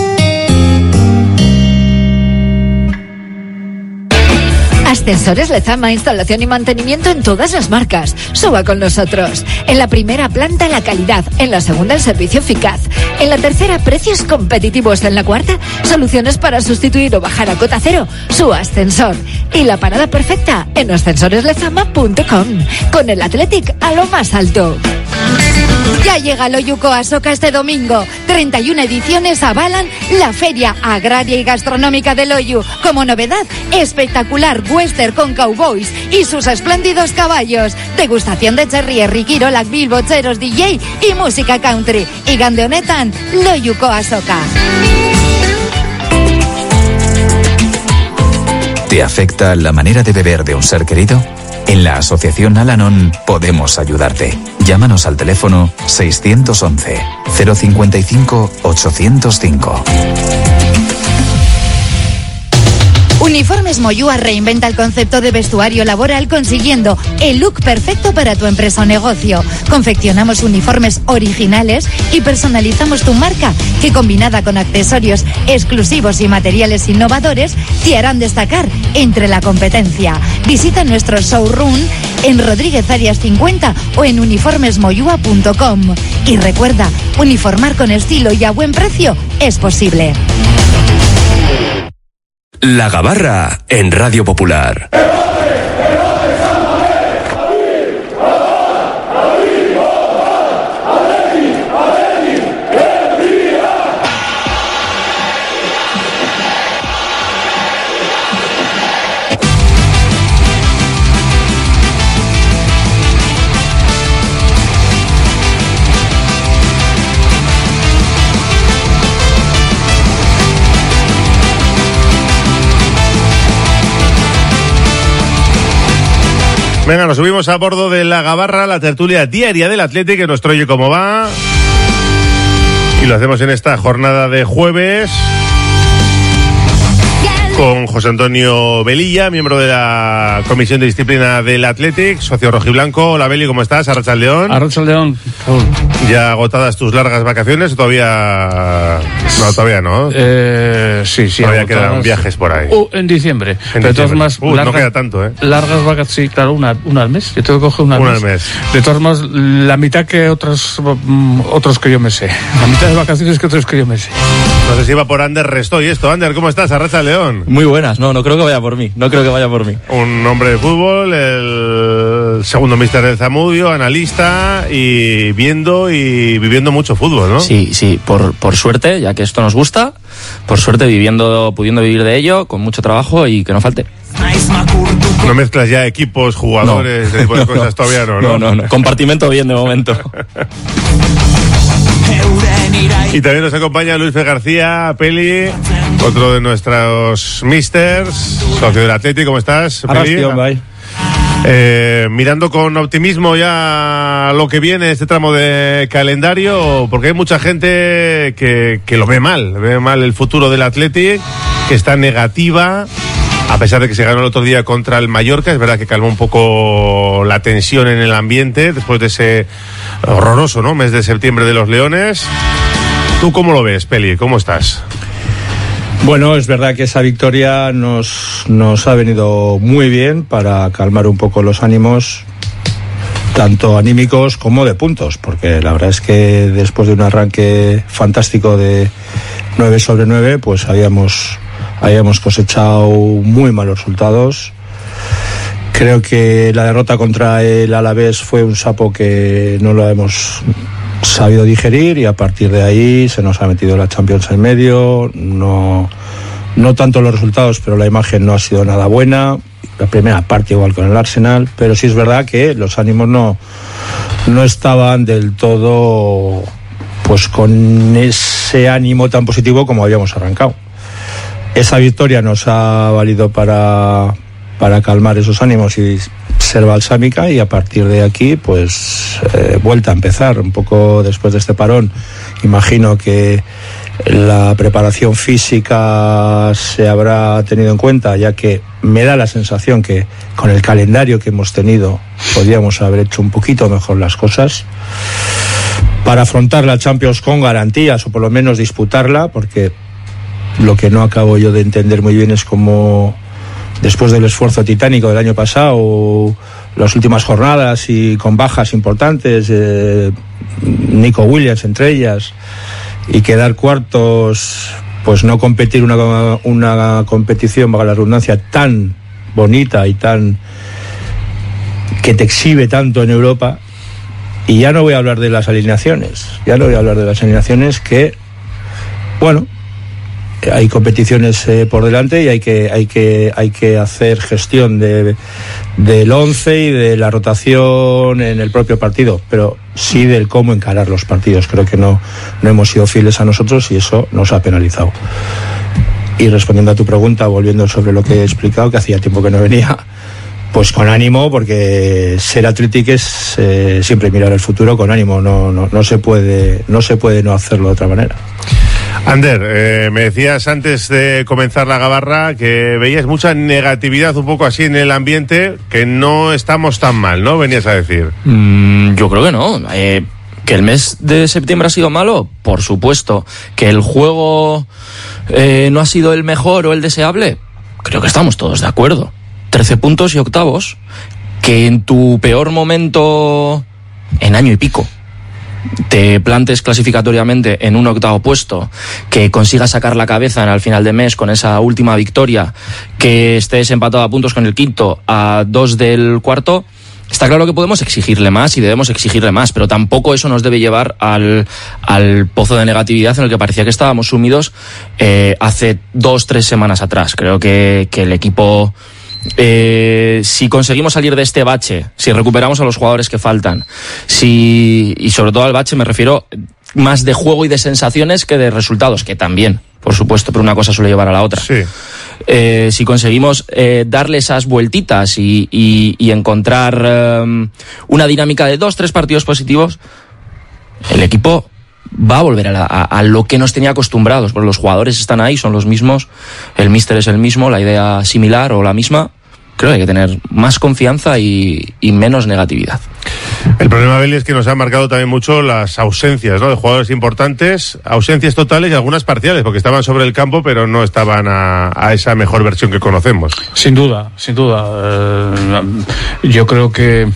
Ascensores Lezama, instalación y mantenimiento en todas las marcas. Suba con nosotros. En la primera planta la calidad, en la segunda el servicio eficaz, en la tercera precios competitivos, en la cuarta soluciones para sustituir o bajar a cota cero su ascensor. Y la parada perfecta en ascensores lezama punto com. Con el Athletic a lo más alto. Ya llega Loyuco a Soca este domingo. treinta y una ediciones avalan la Feria Agraria y Gastronómica de Loyu. Como novedad, espectacular western con cowboys y sus espléndidos caballos. Degustación de cherry, riquiro, lacbil, bocheros, D J y música country. Y gandeonetan Loyuco a Soca. ¿Te afecta la manera de beber de un ser querido? En la Asociación Al-Anon podemos ayudarte. Llámanos al teléfono seiscientos once, cero cincuenta y cinco, ochocientos cinco. Uniformes Moyúa reinventa el concepto de vestuario laboral consiguiendo el look perfecto para tu empresa o negocio. Confeccionamos uniformes originales y personalizamos tu marca, que combinada con accesorios exclusivos y materiales innovadores te harán destacar entre la competencia. Visita nuestro showroom en Rodríguez Arias cincuenta o en uniformes moyúa punto com. Y recuerda, uniformar con estilo y a buen precio es posible. La Gabarra en Radio Popular. Venga, nos subimos a bordo de la Gabarra, la tertulia diaria del Athletic, que nuestro Oye Cómo Va. Y lo hacemos en esta jornada de jueves con José Antonio Velilla, miembro de la Comisión de Disciplina del Athletic, socio rojiblanco. Hola, Beli, ¿cómo estás? Arratsaldeón. Arratsaldeón. ¿Ya agotadas tus largas vacaciones o todavía...? No, todavía no. Eh, sí, sí. Todavía agotadas. quedan viajes por ahí. Uh, en diciembre. En de diciembre. todas más, uh, largas, no queda tanto, ¿eh? Largas vacaciones, sí, claro, una, una al mes. Yo tengo que coger una al Una mes. al mes. De todas más, la mitad que otros, mm, otros que yo me sé. La mitad de vacaciones que otros que yo me sé. No sé si iba por Ander Restoy esto. Ander, ¿cómo estás? Arratsaldeón. Muy buenas, no, no creo que vaya por mí, no creo que vaya por mí. Un hombre de fútbol, el segundo míster del Zamudio, analista y viendo y viviendo mucho fútbol, ¿no? Sí, sí, por, por suerte, ya que esto nos gusta, por suerte viviendo, pudiendo vivir de ello, con mucho trabajo y que no falte. No mezclas ya equipos, jugadores, No. ese tipo de No, cosas no. todavía no, No, no, no. Compartimento bien de momento. Y también nos acompaña Luis Fe García, Peli, otro de nuestros misters, socio del Atlético. ¿Cómo estás, Peli? Arrastion, bye. Eh, mirando con optimismo ya lo que viene, este tramo de calendario, porque hay mucha gente que, que lo ve mal, ve mal el futuro del Athletic, que está negativa, a pesar de que se ganó el otro día contra el Mallorca. Es verdad que calmó un poco la tensión en el ambiente después de ese horroroso, ¿no?, mes de septiembre de los Leones. ¿Tú cómo lo ves, Peli? ¿Cómo estás? Bueno, es verdad que esa victoria nos, nos ha venido muy bien para calmar un poco los ánimos, tanto anímicos como de puntos, porque la verdad es que después de un arranque fantástico de nueve sobre nueve, pues habíamos, habíamos cosechado muy malos resultados. Creo que la derrota contra el Alavés fue un sapo que no lo hemos sabido digerir y a partir de ahí se nos ha metido la Champions en medio. No, no tanto los resultados, pero la imagen no ha sido nada buena. La primera parte igual con el Arsenal, pero sí es verdad que los ánimos no, no estaban del todo pues con ese ánimo tan positivo como habíamos arrancado. Esa victoria nos ha valido para, para calmar esos ánimos y ser balsámica, y a partir de aquí pues eh, vuelta a empezar un poco después de este parón. Imagino que la preparación física se habrá tenido en cuenta, ya que me da la sensación que con el calendario que hemos tenido podríamos haber hecho un poquito mejor las cosas para afrontar la Champions con garantías, o por lo menos disputarla, porque lo que no acabo yo de entender muy bien es cómo, después del esfuerzo titánico del año pasado, las últimas jornadas y con bajas importantes, eh, Nico Williams entre ellas, y quedar cuartos, pues no competir una, una competición, valga la redundancia, tan bonita y tan que te exhibe tanto en Europa. Y ya no voy a hablar de las alineaciones, ya no voy a hablar de las alineaciones que, bueno, hay competiciones eh, por delante y hay que hay que hay que hacer gestión de del once y de la rotación en el propio partido, pero sí del cómo encarar los partidos. Creo que no no hemos sido fieles a nosotros y eso nos ha penalizado. Y respondiendo a tu pregunta, volviendo sobre lo que he explicado, que hacía tiempo que no venía, pues con ánimo, porque ser atlético es eh, siempre mirar el futuro con ánimo. No no no se puede no se puede no hacerlo de otra manera. Ander, eh, me decías antes de comenzar la gabarra que veías mucha negatividad un poco así en el ambiente, que no estamos tan mal, ¿no? Venías a decir. Mm, yo creo que no. Eh, ¿Que el mes de septiembre ha sido malo? Por supuesto. ¿Que el juego eh, no ha sido el mejor o el deseable? Creo que estamos todos de acuerdo. trece puntos y octavos. Que en tu peor momento en año y pico te plantes clasificatoriamente en un octavo puesto, que consigas sacar la cabeza al final de mes con esa última victoria, que estés empatado a puntos con el quinto, a dos del cuarto, está claro que podemos exigirle más y debemos exigirle más, pero tampoco eso nos debe llevar al, al pozo de negatividad en el que parecía que estábamos sumidos eh, hace dos, tres semanas atrás. Creo que, que el equipo... Eh, si conseguimos salir de este bache, si recuperamos a los jugadores que faltan, si, y sobre todo al bache me refiero más de juego y de sensaciones que de resultados, que también, por supuesto, pero una cosa suele llevar a la otra. Sí. Eh, si conseguimos eh, darle esas vueltitas y, y, y encontrar eh, una dinámica de dos, tres partidos positivos, el equipo va a volver a, la, a, a lo que nos tenía acostumbrados, porque los jugadores están ahí, son los mismos, el míster es el mismo, la idea similar o la misma. Creo que hay que tener más confianza y, y menos negatividad. El problema, Beli, es que nos han marcado también mucho las ausencias, ¿no?, de jugadores importantes, ausencias totales y algunas parciales, porque estaban sobre el campo pero no estaban a, a esa mejor versión que conocemos. Sin duda, sin duda. Eh, yo creo que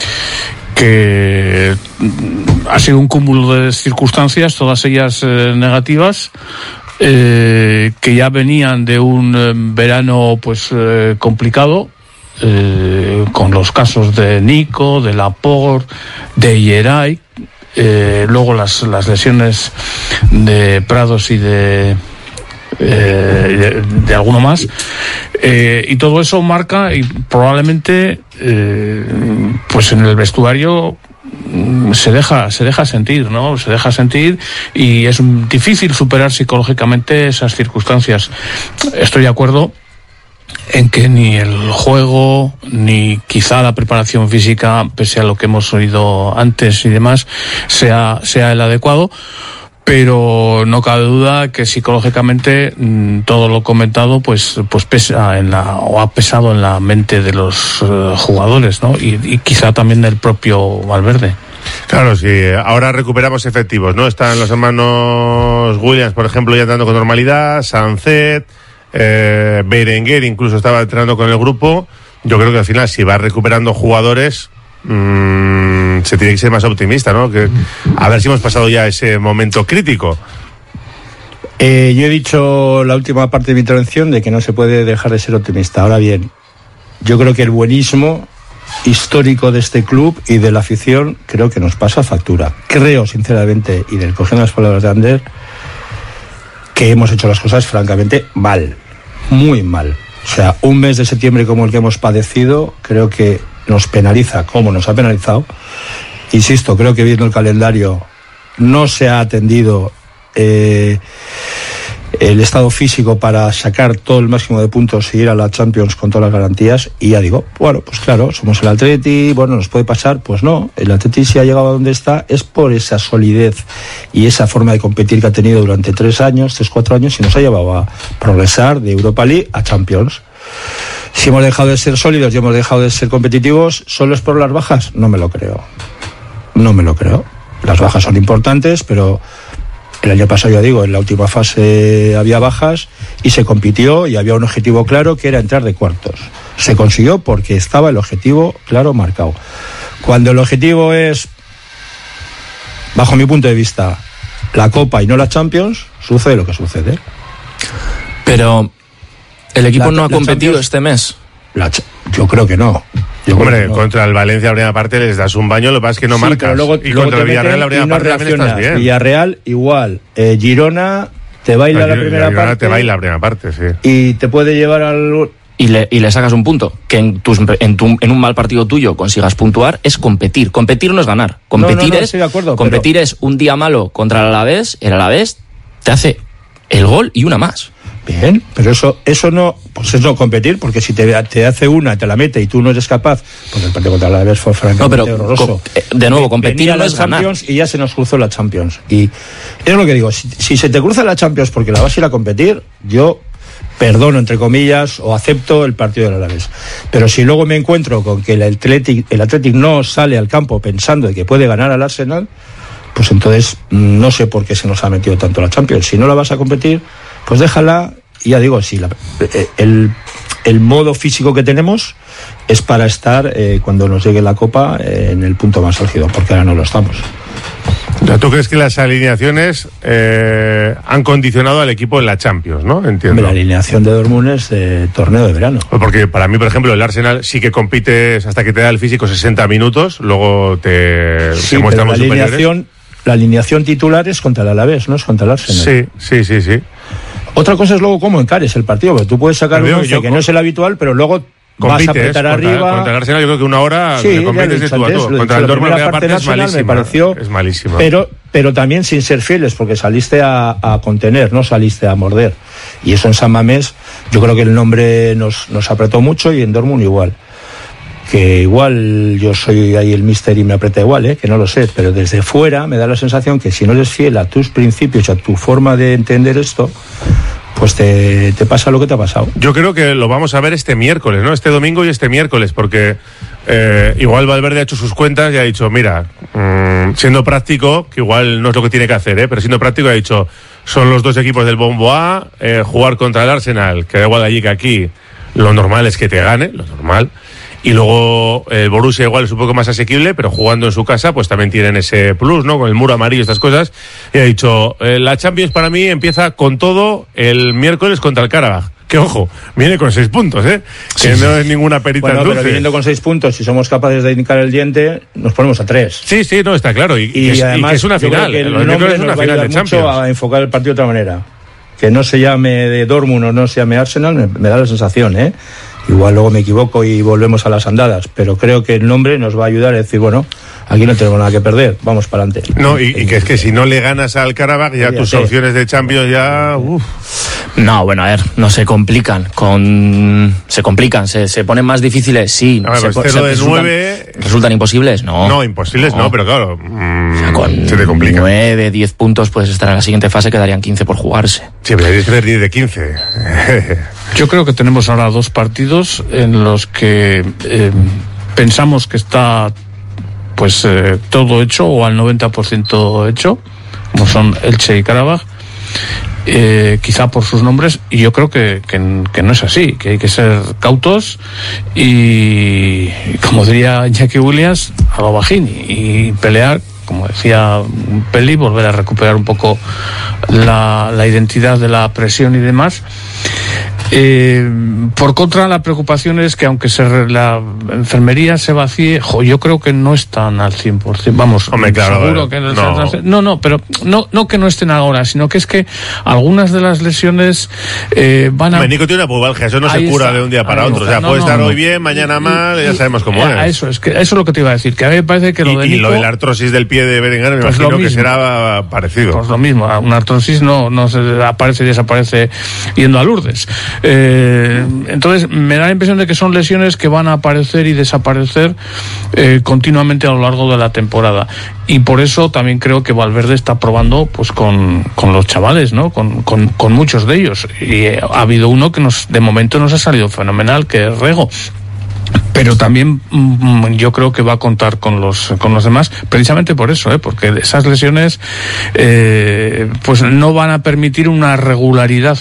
que ha sido un cúmulo de circunstancias, todas ellas eh, negativas, eh, que ya venían de un eh, verano pues eh, complicado, eh, con los casos de Nico, de Laporte, de Yeray, eh, luego las, las lesiones de Prados y de Eh, de, de alguno más, eh, y todo eso marca y probablemente eh, pues en el vestuario se deja se deja sentir, ¿no? Se deja sentir y es difícil superar psicológicamente esas circunstancias. Estoy de acuerdo en que ni el juego ni quizá la preparación física, pese a lo que hemos oído antes y demás, sea sea el adecuado. Pero no cabe duda que psicológicamente todo lo comentado pues pues pesa en la o ha pesado en la mente de los uh, jugadores, ¿no? Y, y quizá también del propio Valverde. Claro, sí. Ahora recuperamos efectivos, ¿no? Están los hermanos Williams, por ejemplo, ya entrando con normalidad, Sancet, eh, Berenguer incluso estaba entrenando con el grupo. Yo creo que al final, si va recuperando jugadores, mmm, se tiene que ser más optimista, ¿no? Que, a ver si hemos pasado ya ese momento crítico. Eh, yo he dicho la última parte de mi intervención de que no se puede dejar de ser optimista. Ahora bien, yo creo que el buenismo histórico de este club y de la afición creo que nos pasa factura. Creo, sinceramente, y del cogiendo las palabras de Ander, que hemos hecho las cosas francamente mal, muy mal. O sea, un mes de septiembre como el que hemos padecido, creo que nos penaliza como nos ha penalizado. Insisto, creo que viendo el calendario no se ha atendido eh, el estado físico para sacar todo el máximo de puntos y ir a la Champions con todas las garantías. Y ya digo, bueno, pues claro, somos el Atleti, bueno, nos puede pasar, pues no, el Atleti si ha llegado a donde está es por esa solidez y esa forma de competir que ha tenido durante tres años, tres, cuatro años, y nos ha llevado a progresar de Europa League a Champions. Si hemos dejado de ser sólidos y hemos dejado de ser competitivos, ¿solo es por las bajas? No me lo creo. No me lo creo. Las bajas son importantes, pero el año pasado, ya digo, en la última fase había bajas y se compitió y había un objetivo claro que era entrar de cuartos. Se consiguió porque estaba el objetivo claro marcado. Cuando el objetivo es, bajo mi punto de vista, la Copa y no la Champions, sucede lo que sucede. Pero el equipo La- no ha la competido Champions- este mes. La ch- yo creo que no. Yo creo Hombre, que no. contra el Valencia la primera parte les das un baño, lo que pasa es que no Sí, marcas. pero luego- y luego contra el te Villarreal la meten primera y no parte también estás reaccionas. bien. Villarreal igual. Eh, Girona te baila La la Gir- primera la Girona parte te baila la primera parte, sí. y te puede llevar al... Y le, y le sacas un punto. Que en, tus, en, tu, en un mal partido tuyo consigas puntuar es competir. Competir no es ganar. Competir, No, no, no, es, estoy de acuerdo, competir es un día malo contra el Alavés. El Alavés te hace el gol y una más. Bien, pero eso eso no, pues es no competir, porque si te, te hace una, te la mete y tú no eres capaz, pues el partido contra la Alavés fue francamente No, pero, horroroso. co- eh, de nuevo, competir Venía no la es ganar. Champions y ya se nos cruzó la Champions. Y es lo que digo, si, si se te cruza la Champions porque la vas a ir a competir, yo perdono, entre comillas, o acepto el partido del Alavés. Pero si luego me encuentro con que el Athletic, el Athletic no sale al campo pensando de que puede ganar al Arsenal, pues entonces no sé por qué se nos ha metido tanto la Champions. Si no la vas a competir, pues déjala. Y ya digo, si la, el, el modo físico que tenemos es para estar, eh, cuando nos llegue la Copa, eh, en el punto más álgido, porque ahora no lo estamos. O sea, ¿tú crees que las alineaciones eh, han condicionado al equipo en la Champions, no? Entiendo. La alineación de Dortmund es de torneo de verano. Porque para mí, por ejemplo, el Arsenal sí que compites hasta que te da el físico sesenta minutos, luego te, Sí, te muestra pero muy la superiores. alineación, la alineación titular es contra el Alavés, no es contra el Arsenal. Sí, sí, sí, sí. Otra cosa es luego cómo encares el partido, porque tú puedes sacar Pero un digo, once yo que con- no es el habitual, pero luego vas a Compites apretar contra, arriba. contra el Arsenal, yo creo que una hora Sí, le ya lo compites he de dicho tú a antes, tú. lo he Contra dicho, el la Dortmund la primera primera parte parte es nacional malísima. me pareció- Es malísima. Pero, pero también sin ser fieles, porque saliste a, a contener, no saliste a morder. Y eso en San Mamés, yo creo que el nombre nos, nos apretó mucho y en Dortmund igual. Que igual yo soy ahí el mister y me aprieta igual, ¿eh? Que no lo sé, pero desde fuera me da la sensación que si no eres fiel a tus principios, a tu forma de entender esto, pues te, te pasa lo que te ha pasado. Yo creo que lo vamos a ver este miércoles, ¿no? Este domingo y este miércoles, porque eh, igual Valverde ha hecho sus cuentas y ha dicho, mira, mmm, siendo práctico, que igual no es lo que tiene que hacer, ¿eh? Pero siendo práctico ha dicho, son los dos equipos del Bombo A, eh, jugar contra el Arsenal, que da igual allí que aquí, lo normal es que te gane, lo normal. Y luego el Borussia igual es un poco más asequible, pero jugando en su casa pues también tienen ese plus, ¿no? Con el muro amarillo, estas cosas. Y ha dicho, eh, la Champions para mí empieza con todo el miércoles contra el Karabaj. Que ojo, viene con seis puntos, ¿eh? Sí, que sí. no es ninguna perita Bueno, dulce. pero viniendo con seis puntos, si somos capaces de indicar el diente, nos ponemos a tres. Sí, sí, no, está claro. Y, Y, y es, y además, que es una yo creo final. que el Los miércoles nombre es una nos va a final ayudar de mucho Champions. a enfocar el partido de otra manera. Que no se llame de Dortmund o no se llame Arsenal, me, me da la sensación, ¿eh? Igual luego me equivoco y volvemos a las andadas, pero creo que el nombre nos va a ayudar a decir, bueno, aquí no tenemos nada que perder, vamos para adelante. No, y, y que es que si no le ganas al Karabaj, ya tus Fíjate. opciones de Champions ya... Uf. No, bueno, a ver, no se complican. Con... Se complican, se, se ponen más difíciles, sí. A ver, se, pues po- cero se de resultan, nueve... ¿Resultan imposibles? No. No, imposibles no, pero claro, mm, Con se te complica. nueve, diez puntos puedes estar en la siguiente fase, quedarían quince por jugarse. Sí, pero tienes que hacer diez de quince. Yo creo que tenemos ahora dos partidos en los que eh, pensamos que está pues eh, todo hecho o al noventa por ciento hecho, como son Elche y Karabaj, eh, quizá por sus nombres, y yo creo que, que, que no es así, que hay que ser cautos y, y como diría Jackie Williams, a lo bajín y, y pelear, como decía Peli, volver a recuperar un poco la, la identidad de la presión y demás. Eh, por contra, la preocupación es que aunque se re, la enfermería se vacíe, jo, yo creo que no están al cien por ciento. Vamos, Hombre, claro, seguro eh, que no. no, no, pero no, no que no estén ahora, sino que es que algunas de las lesiones eh, van a... Hombre, Nico tiene una pubalgia, eso no Ahí se cura está, de un día para otro. está. O sea, No, puede no, estar no. hoy bien, mañana mal, ya sabemos cómo Eh, es. Eso es, que eso es lo que te iba a decir, que a mí me parece que lo de Y, y Nico... lo de la artrosis del pie de Berenguer me Pues lo imagino que mismo. será parecido. Pues lo mismo, una artrosis no, no se aparece y desaparece yendo a Lourdes. Eh, entonces, me da la impresión de que son lesiones que van a aparecer y desaparecer eh, continuamente a lo largo de la temporada. Y por eso también creo que Valverde está probando pues con, con los chavales, ¿no? Con, con, con muchos de ellos. Y eh, ha habido uno que nos de momento nos ha salido fenomenal, que es Rego. Pero también mmm, yo creo que va a contar con los con los demás precisamente por eso, ¿eh? Porque esas lesiones eh, pues no van a permitir una regularidad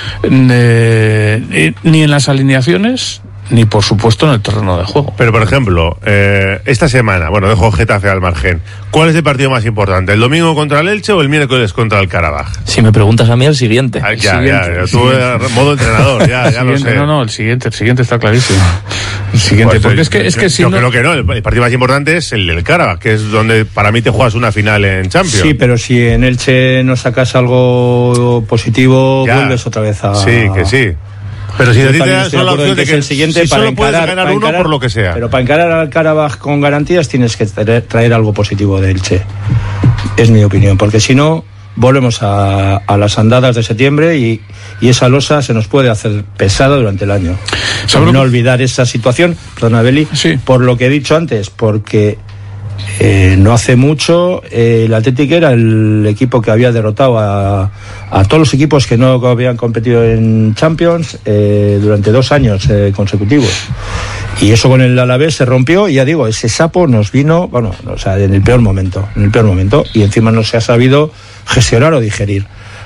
eh, ni en las alineaciones ni por supuesto en el terreno de juego. Pero por ejemplo, eh, esta semana, bueno, dejo Getafe al margen. ¿Cuál es el partido más importante? ¿El domingo contra el Elche o el miércoles contra el Karabaj? Si me preguntas a mí, el siguiente. Ah, El ya, siguiente. ya, ya, tú eres modo entrenador, ya, ya lo Siguiente, sé. no, no, el siguiente, el siguiente está clarísimo. El siguiente, Pues, porque yo- es que es yo- que si yo no creo que no, el, el partido más importante es el del Karabaj, que es donde para mí te juegas una final en Champions. Sí, pero si en Elche no sacas algo positivo, Ya. vuelves otra vez a... Sí, que sí. Pero si Yo a ti te también dan estoy solo de la acuerdo en opción de que es que el siguiente si para solo puedes encarar- ganar para uno encarar- por lo que sea. Pero para encarar al Karabaj con garantías tienes que traer, traer algo positivo de Elche. Es mi opinión, porque si no, volvemos a, a las andadas de septiembre y, y esa losa se nos puede hacer pesada durante el año. No olvidar esa situación, perdona Beli, por lo que he dicho antes, porque eh, no hace mucho eh, el Athletic era el equipo que había derrotado a, a todos los equipos que no habían competido en Champions eh, durante dos años eh, consecutivos. Y eso con el Alavés se rompió y ya digo, ese sapo nos vino, bueno, o sea, en el peor momento, en el peor momento, y encima no se ha sabido gestionar o digerir.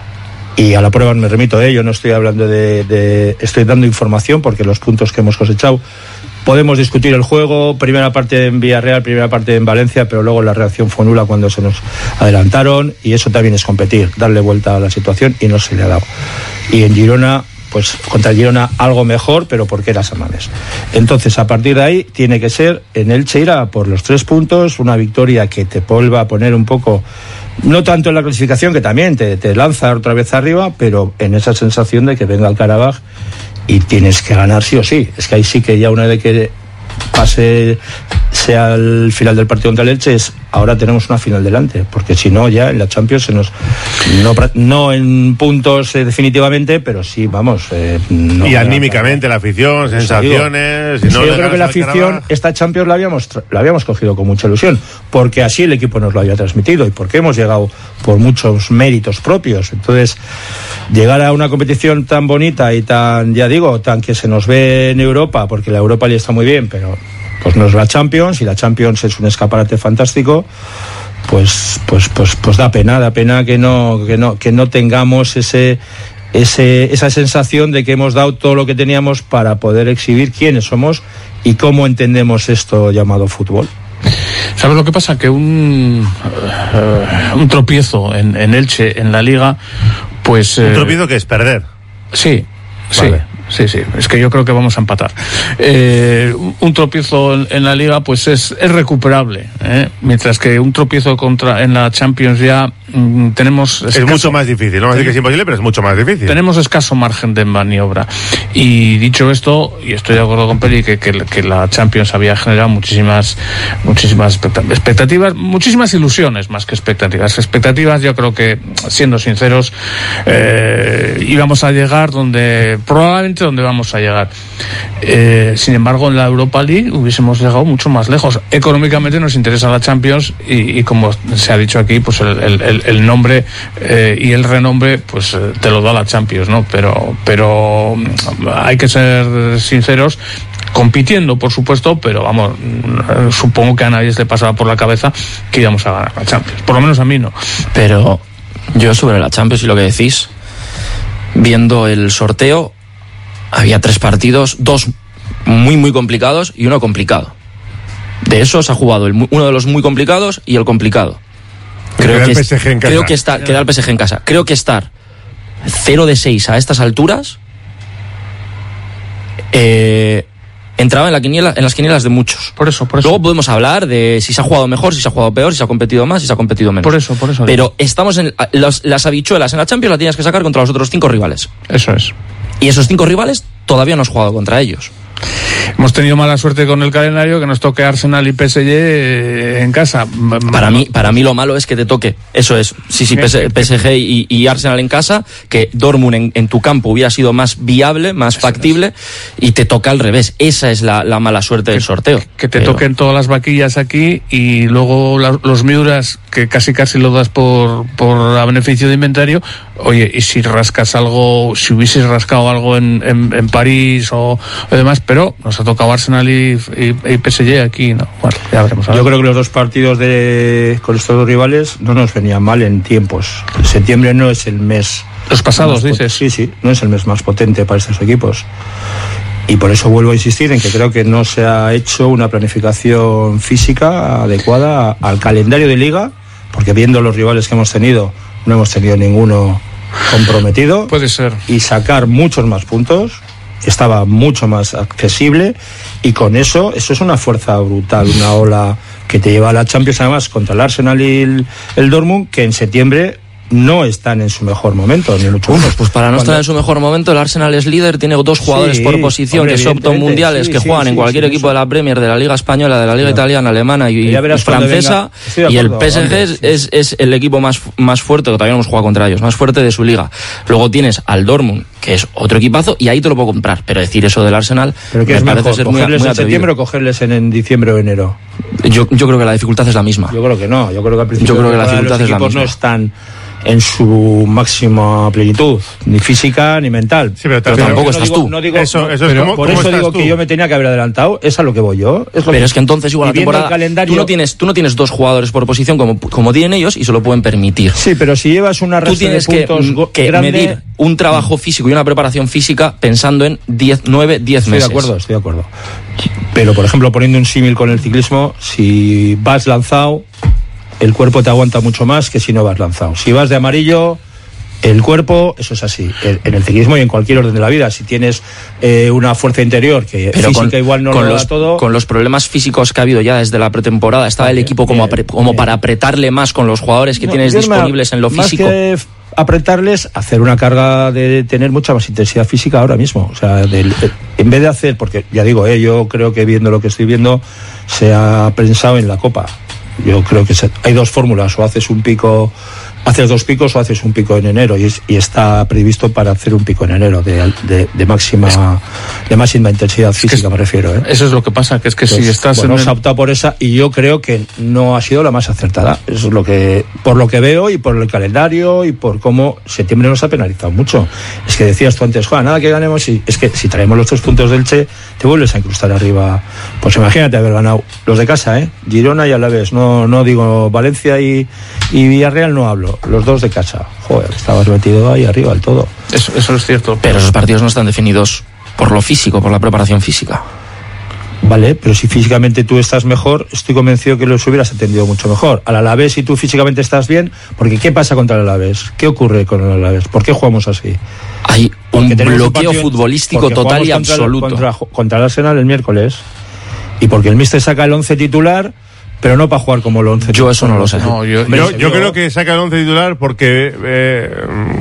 Y a la prueba me remito, ¿eh? Yo no estoy hablando de, de... Estoy dando información porque los puntos que hemos cosechado... Podemos discutir el juego, primera parte en Villarreal, primera parte en Valencia, pero luego la reacción fue nula cuando se nos adelantaron y eso también es competir, darle vuelta a la situación y no se le ha dado. Y en Girona, pues contra Girona algo mejor, pero porque era Samanes. Entonces, a partir de ahí, tiene que ser en Elche ir a por los tres puntos, una victoria que te vuelva a poner un poco... No tanto en la clasificación, que también te, te lanza otra vez arriba, pero en esa sensación de que venga el Karabaj y tienes que ganar sí o sí. Es que ahí sí que ya una vez que pase, sea el final del partido contra el Elche, es ahora tenemos una final delante, porque si no ya en la Champions se nos... No, no en puntos eh, definitivamente, pero sí, vamos... Eh, no, y anímicamente la afición, sensaciones... Digo, si no sí, yo le creo que ganas la al afición, Karabaj- esta Champions la habíamos, tra- la habíamos cogido con mucha ilusión, porque así el equipo nos lo había transmitido y porque hemos llegado por muchos méritos propios. Entonces, llegar a una competición tan bonita y tan, ya digo, tan que se nos ve en Europa, porque la Europa League está muy bien, pero pues no es la Champions, y la Champions es un escaparate fantástico, pues pues pues pues da pena, da pena que no que no que no tengamos ese ese esa sensación de que hemos dado todo lo que teníamos para poder exhibir quiénes somos y cómo entendemos esto llamado fútbol. ¿Sabes lo que pasa? Que un, uh, un tropiezo en, en Elche, en la Liga, pues... Un eh, tropiezo que es perder. Sí, Vale. sí. Sí, sí, es que yo creo que vamos a empatar. Eh, un tropiezo en, en la Liga pues es, es recuperable, ¿eh? Mientras que un tropiezo contra en la Champions ya mm, tenemos... Es escaso- mucho más difícil, no voy a decir que es imposible, pero es mucho más difícil. Tenemos escaso margen de maniobra. Y dicho esto, y estoy de acuerdo con Peli, que, que, que la Champions había generado muchísimas muchísimas expecta- expectativas, muchísimas ilusiones más que expectativas. Expectativas, yo creo que, siendo sinceros, eh, íbamos a llegar donde, probablemente donde vamos a llegar. Eh, sin embargo, en la Europa League hubiésemos llegado mucho más lejos. Económicamente nos interesa la Champions y, y como se ha dicho aquí, pues el, el, el- el nombre eh, y el renombre, pues eh, te lo da la Champions, ¿no? Pero, pero mm, hay que ser sinceros, compitiendo, por supuesto, pero vamos, mm, supongo que a nadie se le pasaba por la cabeza que íbamos a ganar la Champions. Por lo menos a mí no. Pero yo sobre la Champions y lo que decís, viendo el sorteo, había tres partidos, dos muy muy complicados y uno complicado. De esos ha jugado el, mu- uno de los muy complicados y el complicado. Creo Queda que, el es- P S G en casa. creo que está, queda el P S G en casa. Creo que estar cero de seis a estas alturas eh, entraba en, la quiniela, en las quinielas de muchos. Por eso, por eso. Luego podemos hablar de si se ha jugado mejor, si se ha jugado peor, si se ha competido más, si se ha competido menos. Por eso, por eso. Pero estamos en los, las habichuelas en la Champions las tienes que sacar contra los otros cinco rivales. Eso es. Y esos cinco rivales todavía no has jugado contra ellos. Hemos tenido mala suerte con el calendario, que nos toque Arsenal y P S G en casa. Para mí, para mí lo malo es que te toque, eso es, sí, sí, P S G y, y Arsenal en casa, que Dortmund en, en tu campo hubiera sido más viable, más factible, y te toca al revés. Esa es la, la mala suerte del sorteo. Que te Pero... toquen todas las vaquillas aquí y luego la, los Miuras, que casi casi lo das por, por a beneficio de inventario. Oye, y si rascas algo, si hubieses rascado algo en, en, en París o, o demás, pero nos ha tocado Arsenal y, y, y P S G aquí, ¿no? Bueno, ya veremos. Yo creo que los dos partidos de con estos dos rivales no nos venían mal en tiempos. Septiembre no es el mes... Los pasados, dices. Sí, sí, no es el mes más potente para estos equipos. Y por eso vuelvo a insistir en que creo que no se ha hecho una planificación física adecuada al calendario de liga, porque viendo los rivales que hemos tenido, no hemos tenido ninguno comprometido. Puede ser. Y sacar muchos más puntos estaba mucho más accesible, y con eso, eso es una fuerza brutal, una ola que te lleva a la Champions, además contra el Arsenal y el, el Dortmund, que en septiembre no están en su mejor momento, ni mucho menos. Pues para no Cuando... estar en su mejor momento, el Arsenal es líder, tiene dos jugadores sí, por posición, hombre, que son top mundiales, sí, que sí, juegan sí, en cualquier sí, equipo eso. de la Premier, de la Liga Española, de la Liga no. Italiana, alemana y, y francesa, venga, y el acuerdo, P S G hombre, es, sí. es, es el equipo más, más fuerte, que todavía no hemos jugado contra ellos, más fuerte de su liga. Luego tienes al Dortmund, que es otro equipazo, y ahí te lo puedo comprar, pero decir eso del Arsenal pero que me es parece mejor, ser muy, cogerles muy en septiembre atrevido. o cogerles en, en diciembre o enero. Yo, yo creo que la dificultad es la misma. Yo creo que no, yo creo que al principio Yo creo que la de dificultad los es la equipos misma. no están en su máxima plenitud, ni física ni mental. Sí, pero, Pero tampoco no estás digo, tú. No digo, Eso- no, eso es pero como- por ¿cómo eso estás digo tú? que yo me tenía que haber adelantado, es a lo que voy yo. Es lo Pero que- es que entonces igual y la viendo temporada el calendario, tú no tienes tú no tienes dos jugadores por posición como, como tienen ellos, y se lo pueden permitir. Sí, pero si llevas una Tú racha de tienes que, puntos mm, go- que grande, medir un trabajo físico y una preparación física pensando en diez, nueve, diez Estoy meses. de acuerdo, estoy de acuerdo. Pero, por ejemplo, poniendo un símil con el ciclismo, si vas lanzado, el cuerpo te aguanta mucho más que si no vas lanzado. Si vas de amarillo, el cuerpo, eso es así. En el ciclismo y en cualquier orden de la vida, si tienes eh, una fuerza interior que Pero física con, igual no con lo los, da todo... con los problemas físicos que ha habido ya desde la pretemporada, estaba el equipo como, apre- como para apretarle más con los jugadores que No, tienes yo me- disponibles en lo más físico. que f- apretarles, hacer una carga de tener mucha más intensidad física ahora mismo. O sea, del- eh, en vez de hacer, porque ya digo, eh, yo creo que viendo lo que estoy viendo, se ha pensado en la Copa. Yo creo que se- hay dos fórmulas, o haces un pico, haces dos picos o haces un pico en enero, y, es- y está previsto para hacer un pico en enero de, al- de, de máxima de máxima intensidad física, me refiero. ¿eh? Eso es lo que pasa, que es que Entonces, si estás bueno, en se ha el... optado por esa, y yo creo que no ha sido la más acertada. Eso es lo que, por lo que veo y por el calendario y por cómo septiembre nos ha penalizado mucho. Es que decías tú antes, Juan, nada que ganemos, y es que si traemos los tres puntos del Che, te vuelves a incrustar arriba. Pues imagínate haber ganado los de casa, ¿eh? Girona y Alavés, no, no digo Valencia y, y Villarreal, no hablo, los dos de casa. Joder, estabas metido ahí arriba del todo. Eso, eso es cierto. Pero esos partidos no están definidos por lo físico, por la preparación física. Vale, pero si físicamente tú estás mejor, estoy convencido que los hubieras atendido mucho mejor. Al Alavés, si tú físicamente estás bien, porque ¿qué pasa contra el Alavés? ¿Qué ocurre con el Alavés? ¿Por qué jugamos así? Hay un Porque tenemos bloqueo partido- futbolístico porque total y jugamos contra el- absoluto. Contra, contra el Arsenal el miércoles. Y porque el míster saca el once titular, pero no para jugar como el once. Yo eso no lo sé. No, yo, Yo, yo creo que saca el once titular porque eh,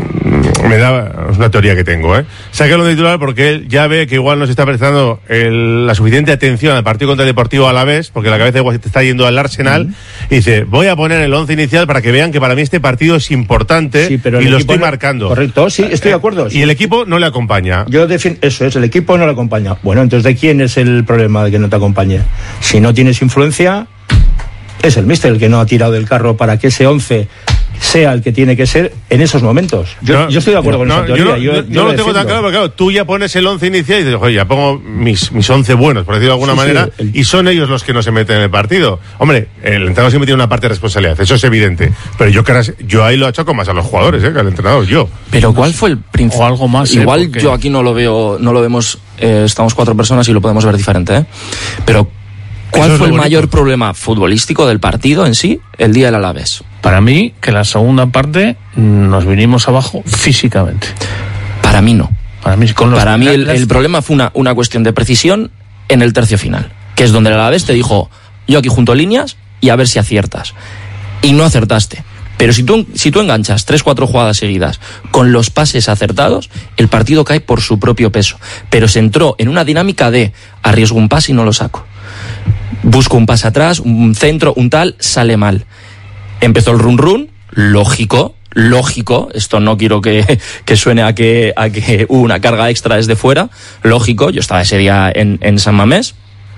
me da, es una teoría que tengo, ¿eh? Saca el once titular porque él ya ve que igual no se está prestando el- la suficiente atención al partido contra el Deportivo Alavés, porque la cabeza igual se te está yendo al Arsenal, mm-hmm. y dice, voy a poner el once inicial para que vean que para mí este partido es importante, Sí, pero y el lo equipo estoy no- marcando. Correcto, sí, estoy de acuerdo. Y sí. el equipo no le acompaña. Yo defin- eso es, el equipo no lo acompaña. Bueno, entonces, ¿de quién es el problema de que no te acompañe? Si no tienes influencia, es el míster el que no ha tirado del carro para que ese once sea el que tiene que ser en esos momentos. Yo, No, yo estoy de acuerdo con no, esa teoría. Yo no, yo, no- yo no la lo tengo tan defiendo. claro, porque claro, tú ya pones el once inicial y dices, oye, ya pongo mis, mis once buenos, por decirlo de alguna Sí, sí, manera, el- y son ellos los que no se meten en el partido. Hombre, el entrenador siempre tiene una parte de responsabilidad, eso es evidente. Pero yo, creo- yo ahí lo achaco más a los jugadores, ¿eh? Que al entrenador, yo. Pero ¿cuál fue el principio? O algo más, ¿eh? Igual Porque- yo aquí no lo veo, no lo vemos, eh, estamos cuatro personas y lo podemos ver diferente, ¿eh? Pero ¿cuál Eso es fue lo el bonito. mayor problema futbolístico del partido en sí el día del Alavés? Para mí, que la segunda parte nos vinimos abajo físicamente. Para mí no. Para mí, con los, para mí el, las... el problema fue una, una cuestión de precisión en el tercio final, que es donde el Alavés te dijo, yo aquí junto líneas y a ver si aciertas. Y no acertaste. Pero si tú, si tú enganchas tres, cuatro jugadas seguidas con los pases acertados, el partido cae por su propio peso. Pero se entró en una dinámica de arriesgo un pase y no lo saco. Busco un pase atrás, un centro, un tal, sale mal. Empezó el run run, lógico, lógico, esto no quiero que, que suene a que, a que hubo una carga extra desde fuera, lógico, yo estaba ese día en, en San Mamés,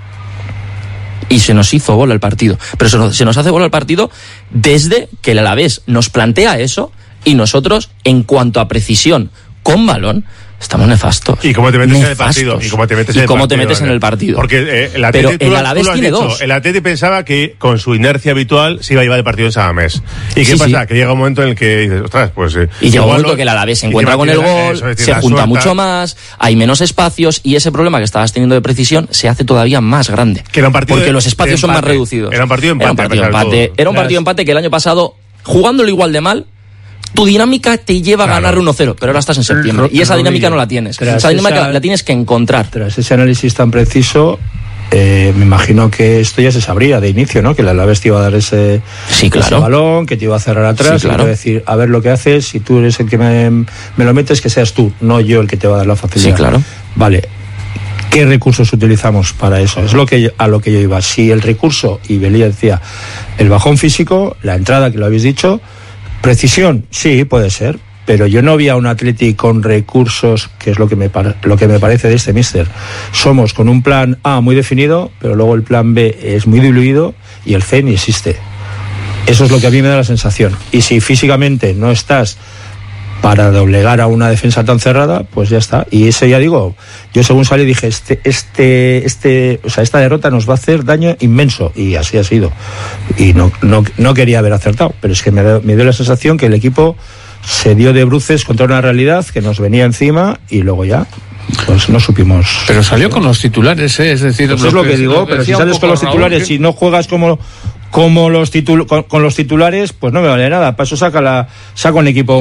y se nos hizo bola el partido. Pero se nos, se nos hace bola el partido desde que el Alavés nos plantea eso y nosotros, en cuanto a precisión con balón, estamos nefastos. ¿Y cómo te metes nefastos. en el partido? ¿Y cómo te metes, ¿Y en, el cómo partido, te metes en el partido? Porque eh, el Pero Atleti, el tú, Alavés tú lo has tiene dicho, dos. el Atleti pensaba que con su inercia habitual se iba a llevar el partido en San Mamés. ¿Y qué Sí, pasa? sí. Que llega un momento en el que dices, ostras, pues... Eh, Y llega un igual momento lo- que el Alavés se y encuentra que con el tiene- gol, eso es decir, se la junta suerte. mucho más, hay menos espacios y ese problema que estabas teniendo de precisión se hace todavía más grande. Que era un partido porque de- los espacios de son más empate. reducidos. Era un partido de Era un empate, partido a pesar de empate. todo. Era un Claro. partido de empate que el año pasado, jugándolo igual de mal, tu dinámica te lleva a Claro. ganar uno cero, pero ahora estás en septiembre y esa dinámica no la tienes. Tras Esa dinámica esa- la tienes que encontrar. Tras ese análisis tan preciso, eh, me imagino que esto ya se sabría de inicio, ¿no? Que el Alavés te iba a dar ese, Sí, claro. ese balón, que te iba a cerrar atrás, Sí, y te claro. iba a decir, a ver lo que haces, si tú eres el que me, me lo metes, que seas tú, no yo el que te va a dar la facilidad. Sí, claro. Vale. ¿Qué recursos utilizamos para eso? Es lo que yo- a lo que yo iba. Si el recurso, y Belía decía, el bajón físico, la entrada, que lo habéis dicho, precisión, sí, puede ser, pero yo no vi a un Atleti con recursos, que es lo que me par- lo que me parece de este míster. Somos con un plan A muy definido, pero luego el plan B es muy diluido y el C ni existe. Eso es lo que a mí me da la sensación. Y si físicamente no estás para doblegar a una defensa tan cerrada, pues ya está. Y eso ya digo, yo según salí dije, este, este, este, o sea, esta derrota nos va a hacer daño inmenso, y así ha sido. Y no, no, no quería haber acertado, pero es que me, da- me dio la sensación que el equipo se dio de bruces contra una realidad que nos venía encima y luego ya, pues no supimos. Pero salió con los titulares, ¿eh? Es decir, Pues es lo que digo, pero si decía un sales con poco los Raúl, titulares que- y no juegas como como los titul con, con los titulares, pues no me vale nada. Para eso saca la saca un equipo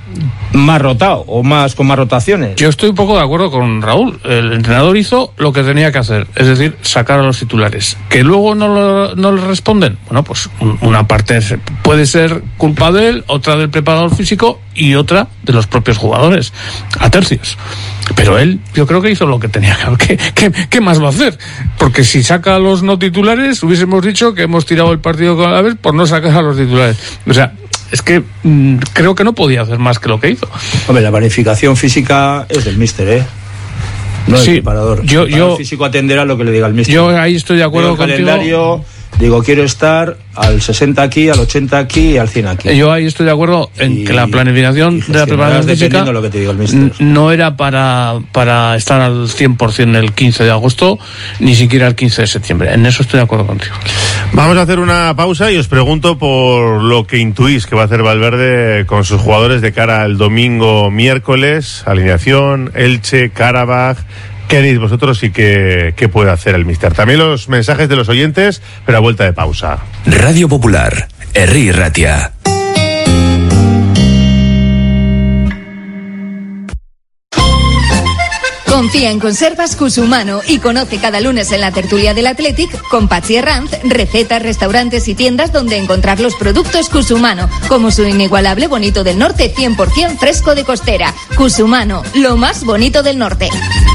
más rotado o más con más rotaciones. Yo estoy un poco de acuerdo con Raúl. El entrenador hizo lo que tenía que hacer, es decir, sacar a los titulares. Que luego no, lo, no le responden. Bueno, pues un- una parte es- puede ser culpa de él, otra del preparador físico y otra de los propios jugadores, a tercios. Pero él, yo creo que hizo lo que tenía que hacer. ¿Qué, qué, qué más va a hacer? Porque si saca a los no titulares, hubiésemos dicho que hemos tirado el partido con la vez por no sacar a los titulares. O sea, es que mm, creo que no podía hacer más que lo que hizo. Hombre, la planificación física es del míster, ¿eh? No Sí, del preparador. yo- el preparador yo- físico atenderá lo que le diga el míster. Yo ahí estoy de acuerdo Veo el contigo. calendario, digo, quiero estar al sesenta aquí, al ochenta aquí y al cien aquí. Yo ahí estoy de acuerdo en Y- que la planificación de la gestionarás preparación física dependiendo de lo que te diga el míster. n- no era para, para estar al cien por ciento el quince de agosto, ni siquiera el quince de septiembre. En eso estoy de acuerdo contigo. Vamos a hacer una pausa y os pregunto por lo que intuís que va a hacer Valverde con sus jugadores de cara al domingo miércoles, alineación, Elche, Karabaj. ¿Qué haréis vosotros y qué, qué puede hacer el míster? También los mensajes de los oyentes, pero a vuelta de pausa. Radio Popular, Herri Ratia. Confía en Conservas Cusumano y conoce cada lunes en la tertulia del Athletic con Patsy Herranz recetas, restaurantes y tiendas donde encontrar los productos Cusumano, como su inigualable bonito del norte cien por ciento fresco de costera. Cusumano, lo más bonito del norte.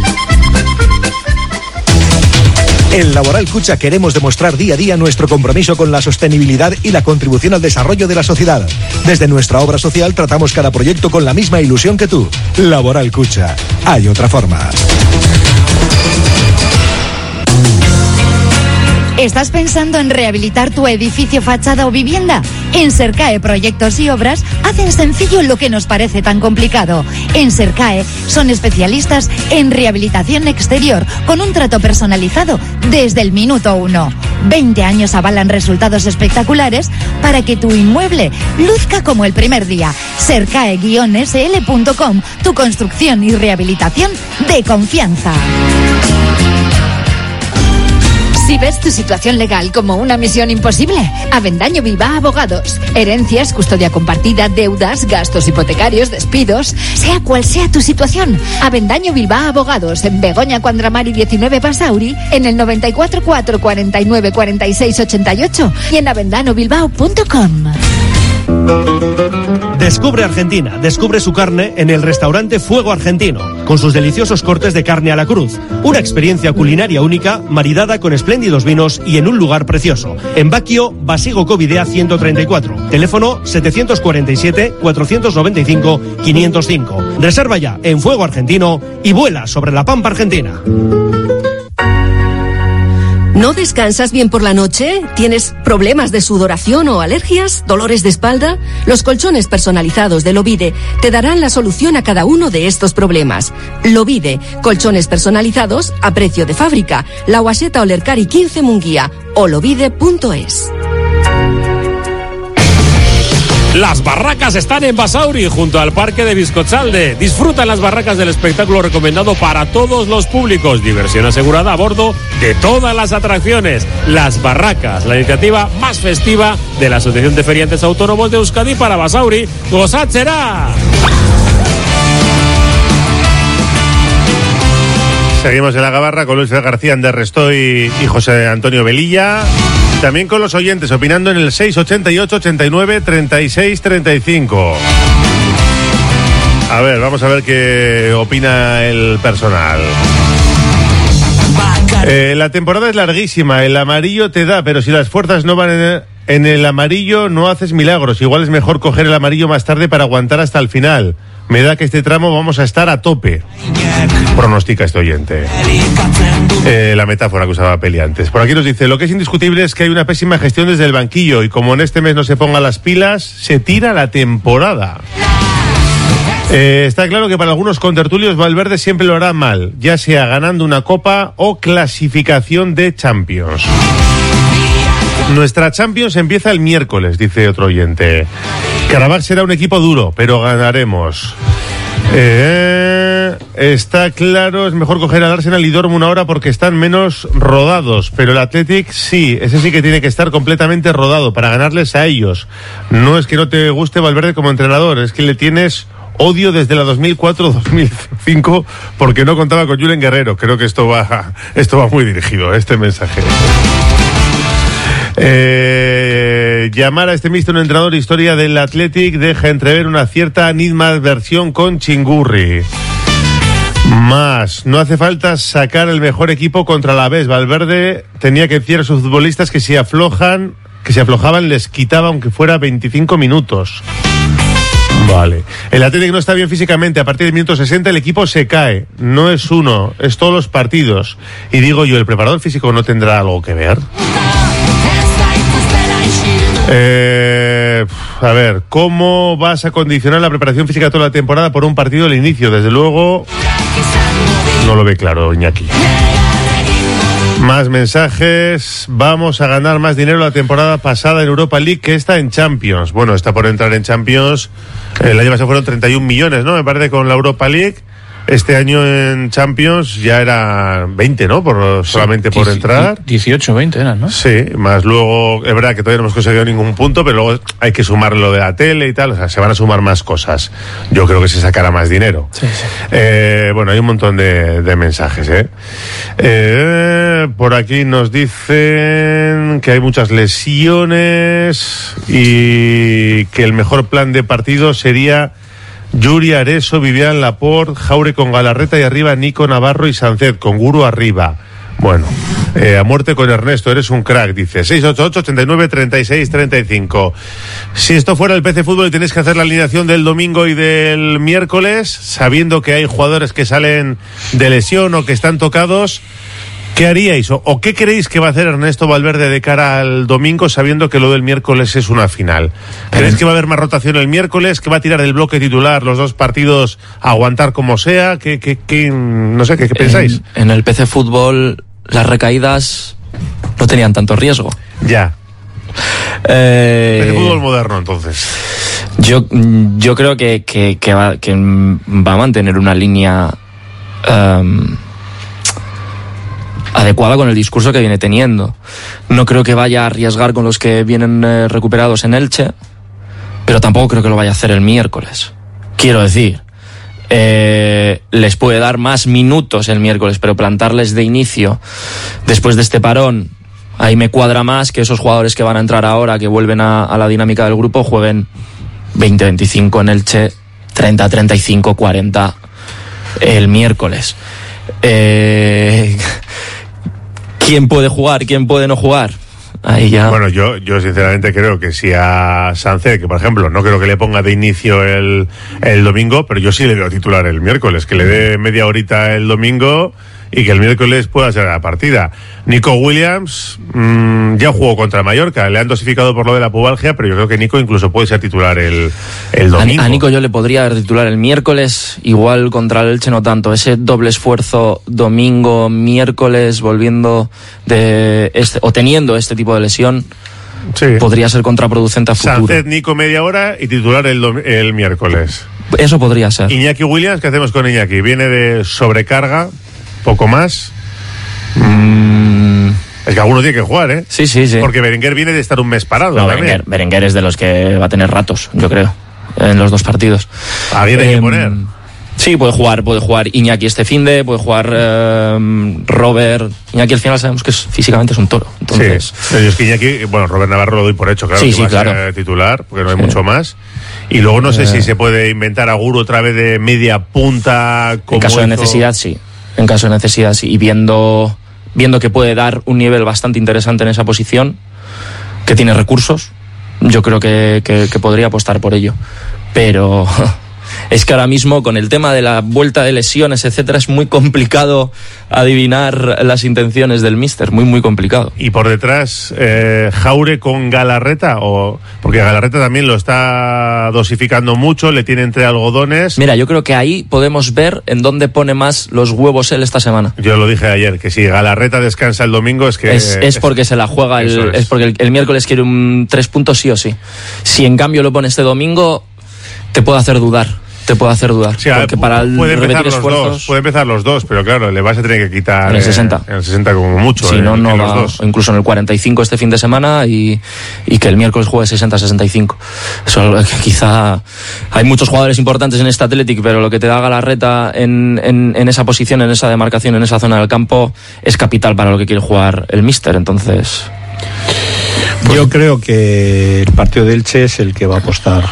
En Laboral Cucha queremos demostrar día a día nuestro compromiso con la sostenibilidad y la contribución al desarrollo de la sociedad. Desde nuestra obra social tratamos cada proyecto con la misma ilusión que tú. Laboral Cucha. Hay otra forma. ¿Estás pensando en rehabilitar tu edificio, fachada o vivienda? En Sercae Proyectos y Obras hacen sencillo lo que nos parece tan complicado. En Sercae son especialistas en rehabilitación exterior con un trato personalizado desde el minuto uno. veinte años avalan resultados espectaculares para que tu inmueble luzca como el primer día. Sercae guion S L punto com, tu construcción y rehabilitación de confianza. Si ves tu situación legal como una misión imposible, Avendaño Bilbao Abogados. Herencias, custodia compartida, deudas, gastos hipotecarios, despidos, sea cual sea tu situación. Avendaño Bilbao Abogados, en Begoña Cuandramari diecinueve Basauri, en el noventa y cuatro cuatro cuarenta y nueve cuarenta y seis ochenta y ocho y en avendano bilbao punto com. Descubre Argentina, descubre su carne en el restaurante Fuego Argentino, con sus deliciosos cortes de carne a la cruz. Una experiencia culinaria única, maridada con espléndidos vinos y en un lugar precioso. En Baquio, Basigo Covidea ciento treinta y cuatro. Teléfono setecientos cuarenta y siete, cuatrocientos noventa y cinco, quinientos cinco. Reserva ya en Fuego Argentino y vuela sobre la pampa argentina. ¿No descansas bien por la noche? ¿Tienes problemas de sudoración o alergias? ¿Dolores de espalda? Los colchones personalizados de Lovide te darán la solución a cada uno de estos problemas. Lovide, colchones personalizados a precio de fábrica. La Guaseta Olercari quince Munguía o lovide punto es. Las barracas están en Basauri, junto al Parque de Bizcochalde. Disfruta en las barracas del espectáculo recomendado para todos los públicos. Diversión asegurada a bordo de todas las atracciones. Las barracas, la iniciativa más festiva de la Asociación de Feriantes Autónomos de Euskadi para Basauri. ¡Gozachera! Seguimos en la gabarra con Luis García Ander Restoy y José Antonio Velilla. También con los oyentes opinando en el seis ochenta y ocho, ochenta y nueve, treinta y seis, treinta y cinco. A ver, vamos a ver qué opina el personal. Eh, la temporada es larguísima, el amarillo te da, pero si las fuerzas no van en el, en el amarillo no haces milagros. Igual es mejor coger el amarillo más tarde para aguantar hasta el final. Me da que este tramo vamos a estar a tope, pronostica este oyente. Eh, la metáfora que usaba Peli antes. Por aquí nos dice, lo que es indiscutible es que hay una pésima gestión desde el banquillo y como en este mes no se pongan las pilas, se tira la temporada. Eh, está claro que para algunos contertulios Valverde siempre lo hará mal, ya sea ganando una copa o clasificación de Champions. Nuestra Champions empieza el miércoles, dice otro oyente. Karabakh será un equipo duro, pero ganaremos. Eh, está claro, es mejor coger al Arsenal y Dortmund ahora porque están menos rodados, pero el Athletic sí, ese sí que tiene que estar completamente rodado para ganarles a ellos. No es que no te guste Valverde como entrenador, es que le tienes odio desde la dos mil cuatro dos mil cinco porque no contaba con Julen Guerrero. Creo que esto va, esto va muy dirigido, este mensaje. Eh, llamar a este mister un entrenador historia del Athletic deja entrever una cierta animadversión con Chingurri. Más, no hace falta sacar el mejor equipo contra la vez. Valverde tenía que decir a sus futbolistas que si aflojan, que si aflojaban les quitaba aunque fuera veinticinco minutos. Vale. El Athletic no está bien físicamente. A partir del minuto sesenta el equipo se cae. No es uno, es todos los partidos. Y digo yo, ¿el preparador físico no tendrá algo que ver? Eh, a ver, ¿cómo vas a condicionar la preparación física toda la temporada por un partido al inicio? Desde luego, no lo ve claro Iñaki. Más mensajes. Vamos a ganar más dinero la temporada pasada en Europa League que esta en Champions. Bueno, está por entrar en Champions. El año pasado fueron treinta y un millones, ¿no? Me parece con la Europa League. Este año en Champions ya era veinte, ¿no? Por, solamente sí, por entrar. dieciocho, veinte eran, ¿no? Sí, más luego, es verdad que todavía no hemos conseguido ningún punto, pero luego hay que sumar lo de la tele y tal, o sea, se van a sumar más cosas. Yo creo que se sacará más dinero. Sí, sí. Eh, bueno, hay un montón de, de mensajes, ¿eh? ¿eh? Por aquí nos dicen que hay muchas lesiones y que el mejor plan de partido sería Yuri Areso, Vivian Laporte, Jaure con Galarreta y arriba Nico Navarro y Sancet con Guru arriba. Bueno, eh, a muerte con Ernesto, eres un crack, dice. seis ocho ocho, ochenta y nueve, treinta y seis, treinta y cinco. Si esto fuera el P C Fútbol y tenéis que hacer la alineación del domingo y del miércoles, sabiendo que hay jugadores que salen de lesión o que están tocados, ¿qué haríais? ¿O, ¿O qué creéis que va a hacer Ernesto Valverde de cara al domingo, sabiendo que lo del miércoles es una final? ¿Creéis que va a haber más rotación el miércoles? ¿Que va a tirar del bloque titular los dos partidos a aguantar como sea? ¿Qué, qué, qué, no sé, ¿qué, qué pensáis? En, en el P C Fútbol las recaídas no tenían tanto riesgo. Ya. Eh, P C Fútbol moderno, entonces. Yo, yo creo que, que, que, va, que va a mantener una línea... Um, adecuada con el discurso que viene teniendo. No creo que vaya a arriesgar con los que vienen eh, recuperados en Elche, pero tampoco creo que lo vaya a hacer el miércoles. Quiero decir, eh, les puede dar más minutos el miércoles, pero plantarles de inicio después de este parón, ahí me cuadra más que esos jugadores que van a entrar ahora, que vuelven a, a la dinámica del grupo, jueguen veinte veinticinco en Elche, treinta treinta y cinco, cuarenta el miércoles. Eh, ¿Quién puede jugar? ¿Quién puede no jugar? Ahí ya. Bueno, yo, yo sinceramente creo que si a Sánchez, que por ejemplo, no creo que le ponga de inicio el, el domingo, pero yo sí le veo titular el miércoles, que le dé media horita el domingo y que el miércoles pueda ser la partida. Nico Williams mmm, ya jugó contra Mallorca, le han dosificado por lo de la pubalgia, pero yo creo que Nico incluso puede ser titular el, el domingo. A, a Nico yo le podría dar titular el miércoles, igual contra el Elche no tanto. Ese doble esfuerzo domingo, miércoles, volviendo de este, o teniendo este tipo de lesión, sí, podría ser contraproducente a futuro. Sánchez, Nico media hora y titular el, dom- el miércoles. Eso podría ser. Iñaki Williams, ¿qué hacemos con Iñaki? Viene de sobrecarga, poco más. Mm. Es que alguno tiene que jugar, ¿eh? Sí, sí, sí. Porque Berenguer viene de estar un mes parado. No, Berenguer, Berenguer es de los que va a tener ratos, yo creo, en los dos partidos. ¿Alguien hay eh, que poner? Sí, puede jugar, puede jugar Iñaki este finde, puede jugar eh, Robert. Iñaki al final sabemos que es, físicamente es un toro. Entonces... Sí, pero es que Iñaki, bueno, Robert Navarro lo doy por hecho, claro, sí, que sí, va claro. a ser titular, porque no hay sí. mucho más. Y luego no sé eh... si se puede inventar a Guru otra vez de media punta. Como en caso de hizo... necesidad, sí. En caso de necesidad, sí. Y viendo, viendo que puede dar un nivel bastante interesante en esa posición, que tiene recursos, yo creo que, que, que podría apostar por ello. Pero es que ahora mismo, con el tema de la vuelta de lesiones, etcétera, es muy complicado adivinar las intenciones del míster, muy, muy complicado. Y por detrás, eh, Jaure con Galarreta, o porque Galarreta también lo está dosificando mucho, le tiene entre algodones. Mira, yo creo que ahí podemos ver en dónde pone más los huevos él esta semana. Yo lo dije ayer, que si Galarreta descansa el domingo es que... Es, es porque se la juega, el, es. es porque el, el miércoles quiere un tres puntos sí o sí. Si en cambio lo pone este domingo, te puede hacer dudar. Te puede hacer dudar. Sí, porque ver, para el puede empezar los esfuerzos, dos, puede empezar los dos, pero claro, le vas a tener que quitar en el sesenta. Eh, en el sesenta como mucho. Si eh, no, no en va, los dos. Incluso en el cuarenta y cinco este fin de semana y, y que el miércoles juegue sesenta sesenta y cinco. Eso quizá hay muchos jugadores importantes en este Athletic, pero lo que te da Galarreta en, en, en esa posición, en esa demarcación, en esa zona del campo, es capital para lo que quiere jugar el míster. Entonces, pues yo creo que el partido de Elche es el que va a apostar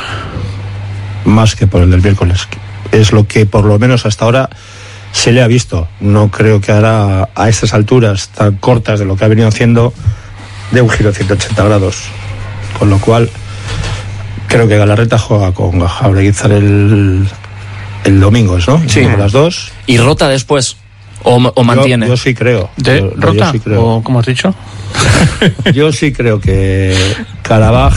más que por el del miércoles. Es lo que por lo menos hasta ahora se le ha visto. No creo que ahora, a estas alturas tan cortas de lo que ha venido haciendo, de un giro ciento ochenta grados. Con lo cual, creo que Galarreta juega con Jaureguizar el, el domingo, ¿no? Sí. Con las dos. ¿Y rota después? ¿O, o mantiene? Yo, yo sí creo. ¿De yo, rota? Yo sí creo. ¿O cómo has dicho? Yo sí creo que Carabaj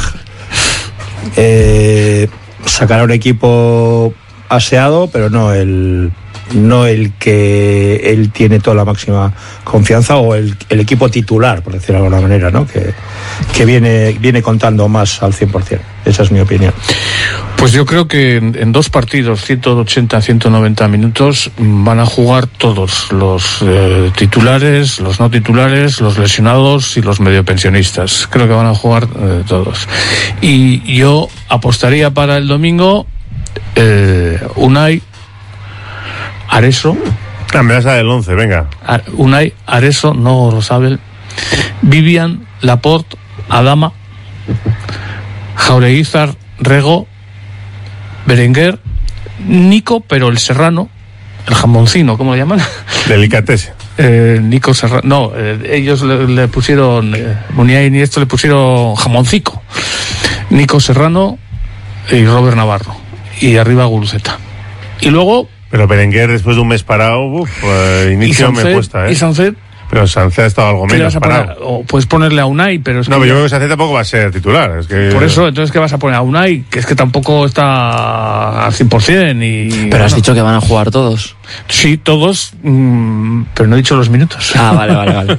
eh, sacará un equipo aseado, pero no el no el que él tiene toda la máxima confianza, o el, el equipo titular, por decirlo de alguna manera, ¿no? Que, que viene, viene contando más al cien por ciento. Esa es mi opinión. Pues yo creo que en, en dos partidos, ciento ochenta a ciento noventa minutos, van a jugar todos, los eh, titulares, los no titulares, los lesionados y los mediopensionistas. Creo que van a jugar eh, todos. Y yo apostaría para el domingo eh, Unai, Areso. Ah, me vas a del once, venga. Unai, Areso, no Rosabel, Vivian, Laporte, Adama, Jaureguizar, Rego, Berenguer, Nico, pero el serrano, el jamoncino, ¿cómo lo llaman? Delicatese. Eh, Nico Serrano, no, eh, ellos le, le pusieron, eh, Muniain y ni esto le pusieron jamoncico. Nico Serrano y Robert Navarro. Y arriba Guruceta. Y luego... Pero Berenguer, después de un mes parado, uf, uh, inicio Sánchez, me cuesta, ¿eh? Y Sánchez... Pero Sánchez ha estado algo menos parado. Poner, o puedes ponerle a Unai, pero es no, que... pero yo creo que Sánchez tampoco va a ser titular. Es que... Por eso, entonces, ¿qué vas a poner a Unai? Que es que tampoco está al cien por ciento y... Pero bueno, has dicho que van a jugar todos. Sí, todos. Mmm, pero no he dicho los minutos. Ah, vale, vale, vale.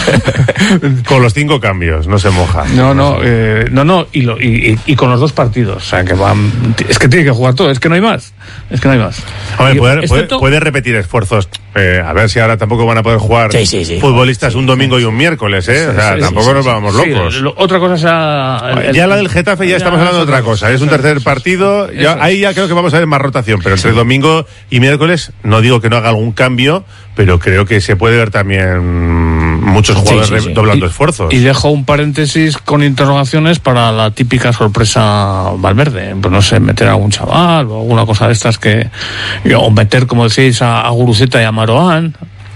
Con los cinco cambios, no se moja. No, no, eh, no, no, y, lo, y, y, y con los dos partidos, o sea, que van, es que tiene que jugar todo, es que no hay más, es que no hay más. Hombre, Y, puede, excepto, puede, puede repetir esfuerzos, eh, a ver si ahora tampoco van a poder jugar sí, sí, sí. futbolistas un domingo y un miércoles, ¿eh? O sea, sí, tampoco sí, nos sí, vamos sí, locos. lo, otra cosa sea... El, el, ya la del Getafe ya, ya estamos hablando de otra cosa, es un tercer partido, ya, ahí ya creo que vamos a ver más rotación, pero entre domingo y miércoles, no digo que no haga algún cambio, pero creo que se puede ver también muchos jugadores sí, sí, sí. doblando y, esfuerzos. Y dejo un paréntesis con interrogaciones para la típica sorpresa Valverde, pues no sé, meter a algún chaval o alguna cosa de estas que, o meter, como decíais, a, a Guruceta y a Maroán.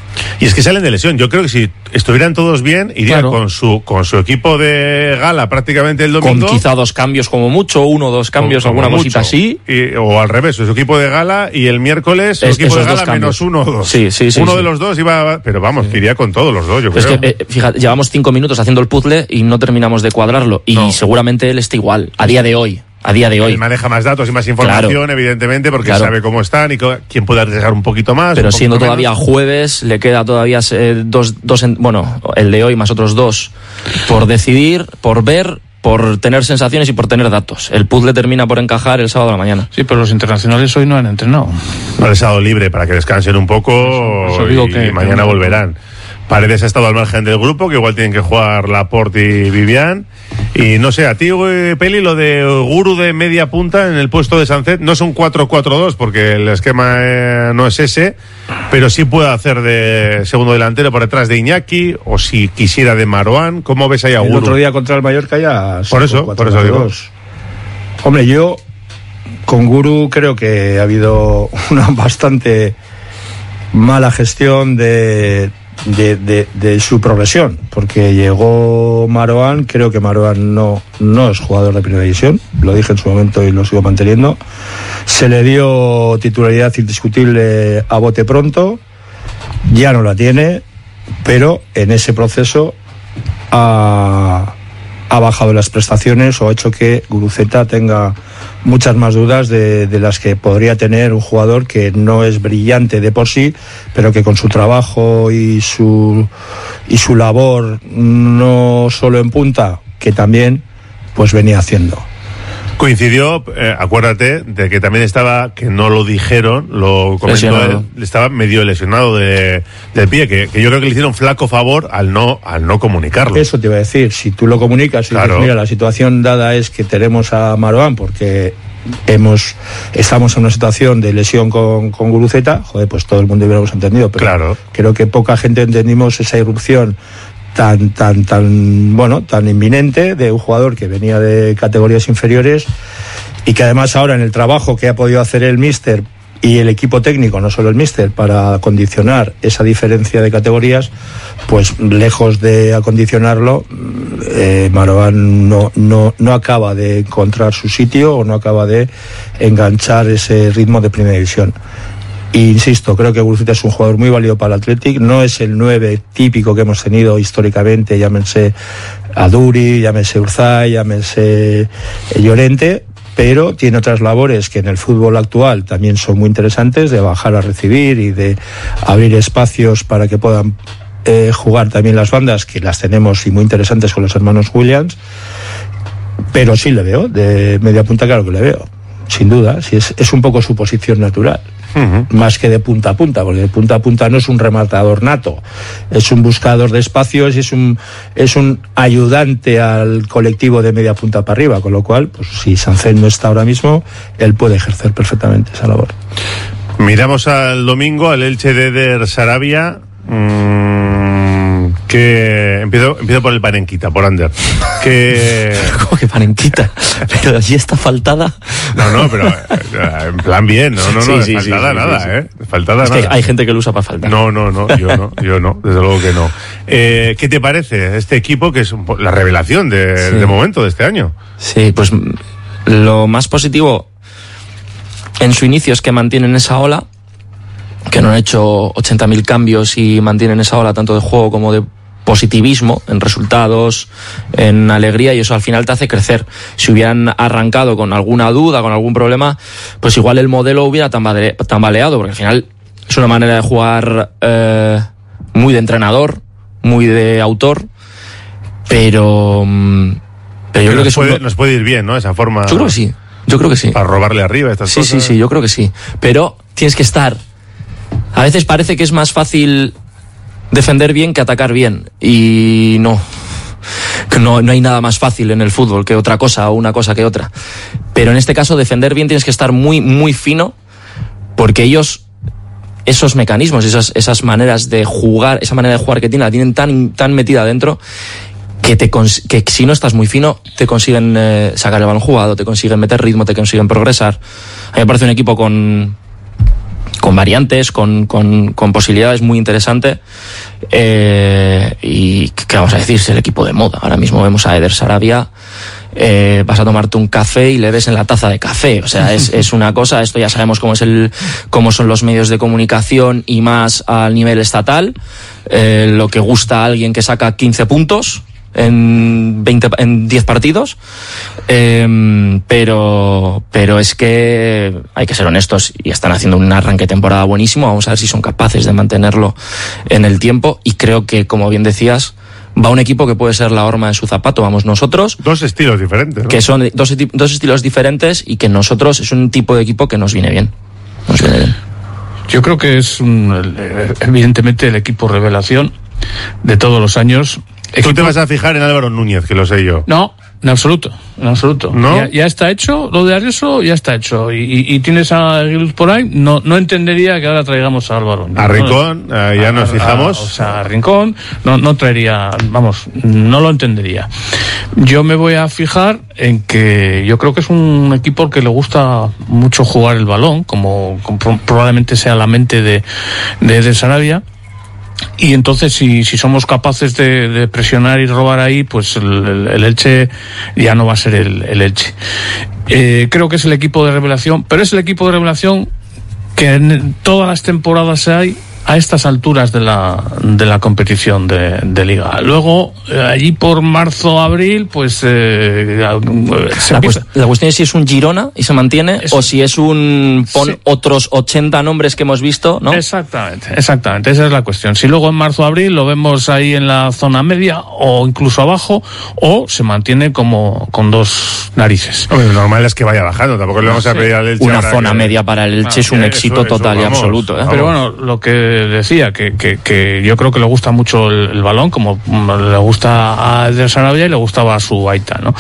Y es que salen de lesión. Yo creo que si estuvieran todos bien, iría claro. con su con su equipo de gala prácticamente el domingo. Con quizá dos cambios como mucho, uno o dos cambios, o, alguna mucho. cosita así. Y, o al revés, su equipo de gala y el miércoles su es, equipo de gala menos uno o dos. Sí, sí, sí. Uno sí. de los dos iba, pero vamos, que iría con todos los dos, yo es creo. Que, eh, fíjate, llevamos cinco minutos haciendo el puzzle y no terminamos de cuadrarlo. Y no. seguramente él está igual, a día de hoy. A día de hoy. Él maneja más datos y más información, claro. evidentemente, porque claro. sabe cómo están y quién puede arriesgar un poquito más. Pero siendo menos. todavía jueves, le queda todavía eh, dos, dos en, bueno, el de hoy más otros dos por decidir, por ver, por tener sensaciones y por tener datos. El puzzle termina por encajar el sábado a la mañana. Sí, pero los internacionales hoy no han entrenado. No han estado libre para que descansen un poco eso, eso digo y, que, y mañana que... volverán. Paredes ha estado al margen del grupo, que igual tienen que jugar Laporte y Vivian. Y no sé, a ti, Peli, lo de Guru de media punta en el puesto de Sancet, no es un cuatro cuatro dos, porque el esquema eh, no es ese, pero sí puede hacer de segundo delantero por detrás de Iñaki, o si quisiera de Maroán. ¿Cómo ves ahí a Guru? El otro día contra el Mallorca ya... Por eso, por eso digo. Hombre, yo con Guru creo que ha habido una bastante mala gestión de... De, de, de su progresión, porque llegó Maroán, creo que Maroán no, no es jugador de primera división, lo dije en su momento y lo sigo manteniendo. Se le dio titularidad indiscutible a bote pronto, ya no la tiene, pero en ese proceso ha, ha bajado las prestaciones o ha hecho que Guruceta tenga muchas más dudas de, de las que podría tener un jugador que no es brillante de por sí, pero que con su trabajo y su y su labor no solo en punta, que también pues venía haciendo. Coincidió, eh, acuérdate, de que también estaba, que no lo dijeron, lo comentó él, estaba medio lesionado de, del pie, que, que yo creo que le hicieron flaco favor al no al no comunicarlo. Eso te iba a decir, si tú lo comunicas y claro. dices, mira, la situación dada es que tenemos a Maroán porque hemos estamos en una situación de lesión con, con Guruceta, joder, pues todo el mundo hubiéramos entendido, pero claro. creo que poca gente entendimos esa irrupción tan tan tan bueno tan inminente de un jugador que venía de categorías inferiores y que además ahora en el trabajo que ha podido hacer el míster y el equipo técnico, no solo el míster, para acondicionar esa diferencia de categorías, pues lejos de acondicionarlo, eh, Maroán no, no, no acaba de encontrar su sitio o no acaba de enganchar ese ritmo de primera división. Y insisto, creo que Guruceta es un jugador muy válido para el Athletic, no es el nueve típico que hemos tenido históricamente, llámense Aduri, llámense Urzay, llámense Llorente, pero tiene otras labores que en el fútbol actual también son muy interesantes, de bajar a recibir y de abrir espacios para que puedan eh, jugar también las bandas, que las tenemos y muy interesantes con los hermanos Williams, pero sí le veo, de media punta claro que le veo, sin duda, sí es, es un poco su posición natural. Uh-huh. Más que de punta a punta, porque de punta a punta no es un rematador nato, es un buscador de espacios y es un es un ayudante al colectivo de media punta para arriba, con lo cual, pues si Sancet no está ahora mismo, él puede ejercer perfectamente esa labor. Miramos al domingo, al Elche de Eder Sarabia, mmm, que empiezo, empiezo por el Panenquita, por Ander. Que... ¿Cómo que Panenquita? Pero allí está faltada. No, no, pero en plan bien, no, no, sí, no, sí, faltada sí, sí, nada, sí, sí. eh, faltada es nada. Que hay gente que lo usa para faltar. No, no, no, yo no, yo no, desde luego que no. Eh, ¿Qué te parece este equipo que es la revelación de, sí. de momento de este año? Sí, pues lo más positivo en su inicio es que mantienen esa ola, que no han hecho ochenta mil cambios y mantienen esa ola tanto de juego como de positivismo en resultados, en alegría, y eso al final te hace crecer. Si hubieran arrancado con alguna duda, con algún problema, pues igual el modelo hubiera tambale- tambaleado, porque al final es una manera de jugar eh, muy de entrenador, muy de autor, pero, pero yo creo que nos puede, un... nos puede ir bien, ¿no? Esa forma. Yo creo que sí, yo creo que sí. Para robarle arriba estas sí, cosas. Sí, sí, sí, yo creo que sí. Pero tienes que estar. A veces parece que es más fácil defender bien que atacar bien, y no. No, no hay nada más fácil en el fútbol que otra cosa, o una cosa que otra. Pero en este caso, defender bien tienes que estar muy, muy fino, porque ellos, esos mecanismos, esas, esas maneras de jugar, esa manera de jugar que tienen, la tienen tan, tan metida adentro, que, te cons- que si no estás muy fino, te consiguen eh, sacar el balón jugado, te consiguen meter ritmo, te consiguen progresar. A mí me parece un equipo con... con variantes, con, con, con posibilidades muy interesantes, eh, y ¿qué vamos a decir? Es el equipo de moda. Ahora mismo vemos a Eder Sarabia, eh, vas a tomarte un café y le ves en la taza de café, o sea, es, es una cosa, esto ya sabemos cómo es el, cómo son los medios de comunicación, y más al nivel estatal, eh, lo que gusta a alguien que saca quince puntos en veinte, en diez partidos, eh, pero pero es que hay que ser honestos, y están haciendo un arranque de temporada buenísimo. Vamos a ver si son capaces de mantenerlo en el tiempo, y creo que, como bien decías, va un equipo que puede ser la horma de su zapato. Vamos nosotros, dos estilos diferentes, ¿no? Que son dos, dos estilos diferentes, y que nosotros es un tipo de equipo que nos viene bien, nos viene bien. Yo creo que es un, evidentemente el equipo revelación de todos los años. Tú te vas a fijar en Álvaro Núñez, que lo sé yo. No, en absoluto, en absoluto. ¿No? Ya, ya está hecho, lo de Arioso ya está hecho. Y, y, y tienes a Aguiluz por ahí, no, no entendería que ahora traigamos a Álvaro. A Rincón, ¿no? eh, ya a, nos fijamos. A, o sea, a Rincón, no, no traería, vamos, no lo entendería. Yo me voy a fijar en que yo creo que es un equipo que le gusta mucho jugar el balón, como, como probablemente sea la mente de, de, de Sarabia. Y entonces si, si somos capaces de, de presionar y robar ahí, pues el, el, el Elche ya no va a ser el, el Elche. Eh, creo que es el equipo de revelación, pero es el equipo de revelación que en todas las temporadas hay a estas alturas de la de la competición de, de liga. Luego, eh, allí por marzo, abril, pues eh, se la, cuest- la cuestión es si es un Girona y se mantiene, es, o si es un pon sí. otros ochenta nombres que hemos visto, ¿no? Exactamente, exactamente, esa es la cuestión. Si luego en marzo, abril lo vemos ahí en la zona media o incluso abajo, o se mantiene como con dos narices. Hombre, lo normal es que vaya bajando, tampoco le vamos a pedir al Elche. Una zona que... media para el Elche ah, es un éxito eso, total eso, vamos, y absoluto. ¿eh? Pero bueno, lo que decía, que, que, que yo creo que le gusta mucho el, el balón, como le gusta a Eder Sarabia y le gustaba a su Aita, ¿no?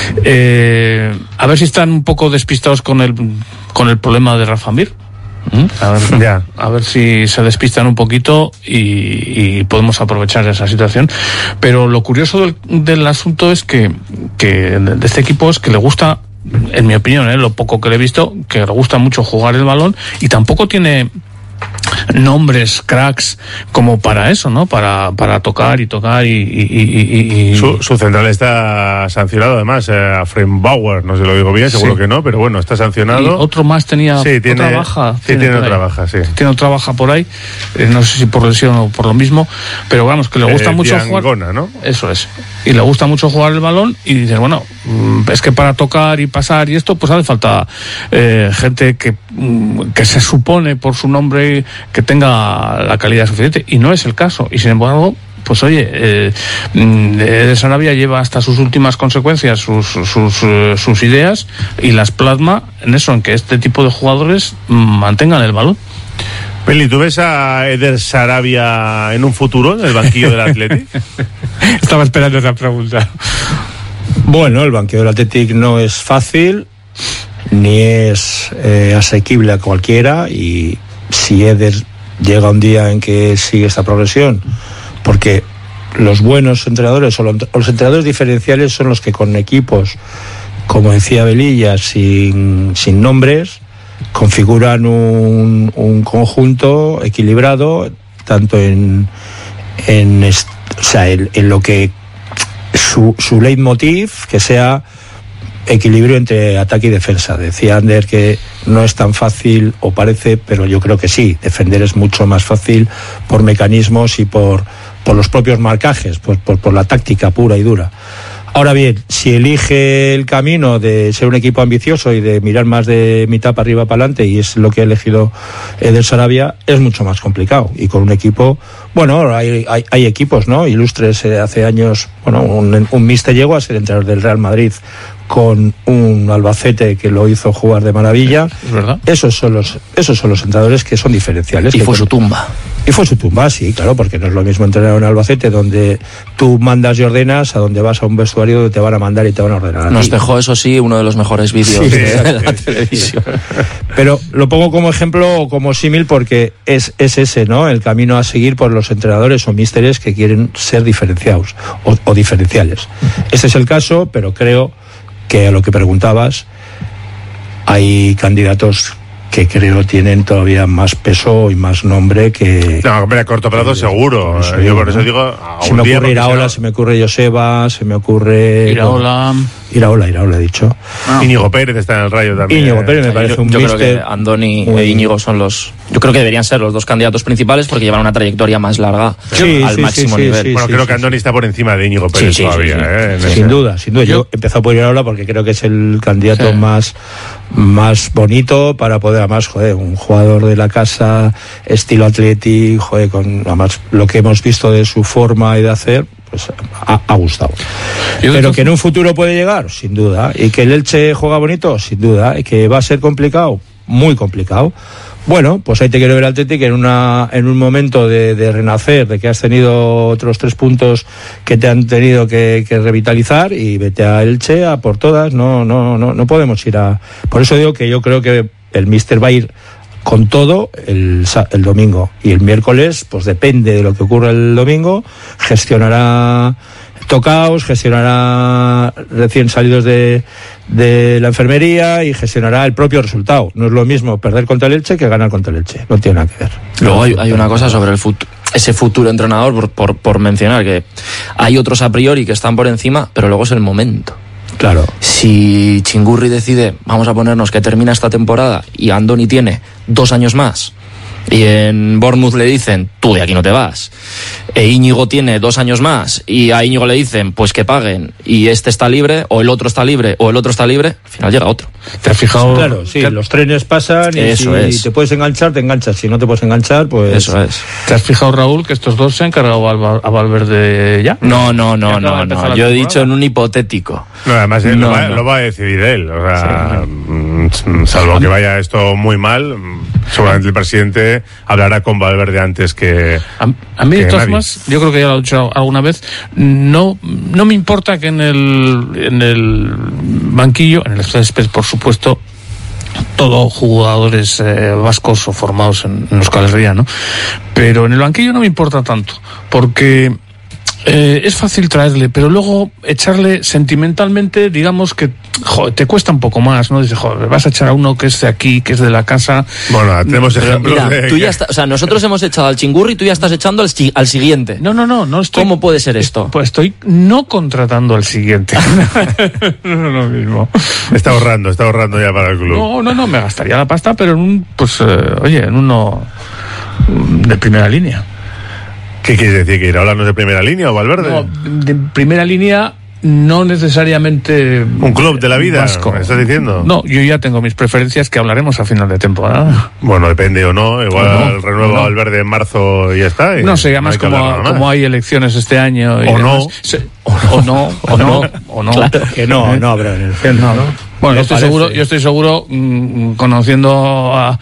Eh, a ver si están un poco despistados con el con el problema de Rafa Mir. A ver, ya. a ver si se despistan un poquito y, y podemos aprovechar esa situación. Pero lo curioso del, del asunto es que, que de este equipo es que le gusta, en mi opinión, ¿eh? lo poco que le he visto, que le gusta mucho jugar el balón, y tampoco tiene nombres cracks como para eso, ¿no? Para, para tocar y tocar y... y, y, y... Su, su central está sancionado, además, eh, a Frembauer, no se lo digo bien, seguro sí. que no, pero bueno, está sancionado. Y otro más tenía sí, tiene, otra baja. Sí, tiene, tiene otra baja, sí. Tiene otra baja por ahí, eh, no sé si por lesión o por lo mismo, pero vamos, que le gusta eh, mucho Diangona, jugar... ¿no? Eso es. Y le gusta mucho jugar el balón, y dices, bueno, es que para tocar y pasar y esto, pues hace falta eh, gente que, que se supone por su nombre que tenga la calidad suficiente, y no es el caso. Y sin embargo, pues oye, eh, de Sarabia lleva hasta sus últimas consecuencias sus, sus, uh, sus ideas, y las plasma en eso, en que este tipo de jugadores mantengan el balón. Peli, ¿tú ves a Eder Sarabia en un futuro en el banquillo del Athletic? Estaba esperando esa pregunta. Bueno, el banquillo del Athletic no es fácil, ni es eh, asequible a cualquiera, y si Eder llega un día en que sigue esta progresión, porque los buenos entrenadores o los entrenadores diferenciales son los que con equipos, como decía Velilla, sin, sin nombres, configuran un, un conjunto equilibrado, tanto en, en, o sea, en, en lo que su, su leitmotiv, que sea equilibrio entre ataque y defensa. Decía Ander que no es tan fácil, o parece, pero yo creo que sí, defender es mucho más fácil por mecanismos y por, por los propios marcajes, por, por, por la táctica pura y dura. Ahora bien, si elige el camino de ser un equipo ambicioso y de mirar más de mitad para arriba para adelante, y es lo que ha elegido Eder Sarabia, es mucho más complicado. Y con un equipo, bueno, hay, hay, hay equipos, ¿no? Ilustres, eh, hace años, bueno, un, un míster llegó a ser entrenador del Real Madrid con un Albacete que lo hizo jugar de maravilla. Es verdad. Esos son los, esos son los entrenadores que son diferenciales. Y que fue con, su tumba. Y fue su tumba, sí, claro, porque no es lo mismo entrenar en Albacete, donde tú mandas y ordenas, a donde vas a un vestuario donde te van a mandar y te van a ordenar. Nos dejó, eso sí, uno de los mejores vídeos sí, de la sí, televisión. Sí. Pero lo pongo como ejemplo o como símil porque es, es ese, ¿no? El camino a seguir por los entrenadores o místeres que quieren ser diferenciados o, o diferenciales. Este es el caso, pero creo que a lo que preguntabas, hay candidatos que creo tienen todavía más peso y más nombre que... No, hombre, a corto plazo seguro. Eso, Yo por ¿no? eso digo... A se un me día, ocurre Iraola, no... se me ocurre Joseba, se me ocurre... Iraola... Iraola, Iraola, he dicho. Ah. Íñigo Pérez está en el Rayo también. Íñigo Pérez me Yo, parece un yo creo míster que Andoni muy- e Íñigo son los... Yo creo que deberían ser los dos candidatos principales porque llevan una trayectoria más larga Sí, al sí, máximo sí, sí, nivel. sí, Bueno, sí, creo sí, que Andoni está por encima de Íñigo Pérez Sí, sí, todavía. sí, sí. ¿eh? En Sin ese- duda, sin duda. Yo, yo he empezado por Iraola porque creo que es el candidato Sí. más, más bonito para poder, además, joder, un jugador de la casa, estilo atleti, joder, con además lo que hemos visto de su forma y de hacer, pues ha, ha gustado. Yo Pero entonces- que en un futuro puede llegar, sin duda. Y que el Elche juega bonito, sin duda. Y que va a ser complicado, muy complicado. Bueno, pues ahí te quiero ver al Atleti, que en una en un momento de, de renacer, de que has tenido otros tres puntos que te han tenido que, que revitalizar, y vete a Elche a por todas. No, no, no, no podemos ir a... Por eso digo que yo creo que el míster va a ir con todo el, sa- el domingo, y el miércoles pues depende de lo que ocurra el domingo, gestionará tocaos, gestionará recién salidos de, de la enfermería y gestionará el propio resultado. No es lo mismo perder contra el Elche que ganar contra el Elche, no tiene nada que ver. Luego hay, hay una cosa sobre el fut- ese futuro entrenador, por, por, por mencionar, que hay otros a priori que están por encima, pero luego es el momento. Claro. Si Chingurri decide, vamos a ponernos que termina esta temporada y Andoni tiene dos años más, y en Bournemouth le dicen, tú de aquí no te vas, e Íñigo tiene dos años más y a Íñigo le dicen, pues que paguen, y este está libre, o el otro está libre, o el otro está libre, al final llega otro. ¿Te has fijado? Claro, sí, ¿Te- los trenes pasan y Eso si es. te puedes enganchar, te enganchas. Si no te puedes enganchar, pues... Eso es. ¿Te has fijado, Raúl, que estos dos se han cargado a Val- a Valverde ya? No, no, Ya no, acaba de no, empezar no. la Yo he temporada. dicho en un hipotético. No, además él No, lo, va, no. lo va a decidir él. O sea, mm, salvo que vaya esto muy mal, mm, seguramente el presidente hablará con Valverde antes que. A, a mí, que de todas nadie. formas, yo creo que ya lo he dicho alguna vez, no, no me importa que en el, en el banquillo, en el césped, por supuesto, todos jugadores eh, vascos o formados en, en Euskal Herria, ¿no? Pero en el banquillo no me importa tanto, porque eh, es fácil traerle, pero luego echarle sentimentalmente, digamos que joder, te cuesta un poco más, ¿no? Dices, joder, vas a echar a uno que es de aquí, que es de la casa. Bueno, tenemos Pero ejemplos mira, de. tú que- ya está, o sea, nosotros hemos echado al Chingurri y tú ya estás echando al, si- al siguiente. No, no, no, no estoy. ¿Cómo puede ser esto? Pues estoy no contratando al siguiente. No es lo mismo. Está ahorrando, está ahorrando ya para el club. No, no, no, me gastaría la pasta, pero en un, pues, eh, oye, en uno mm, de primera línea. ¿Qué quieres decir? ¿Que Iraola no es de primera línea o Valverde? No, de primera línea, no necesariamente. ¿Un club de la vida? Vasco. ¿Me estás diciendo? No, yo ya tengo mis preferencias que hablaremos a final de temporada. Bueno, depende o no. Igual O no, el renuevo o no. a Valverde en marzo y ya está. y No sé, además, hay que como, hablar nada más. como hay elecciones este año. Y O demás, no. se- o no, o no, o no. Claro que no, no habrá elección, ¿no? Bueno, Me yo estoy parece. seguro, yo estoy seguro, mm, conociendo a,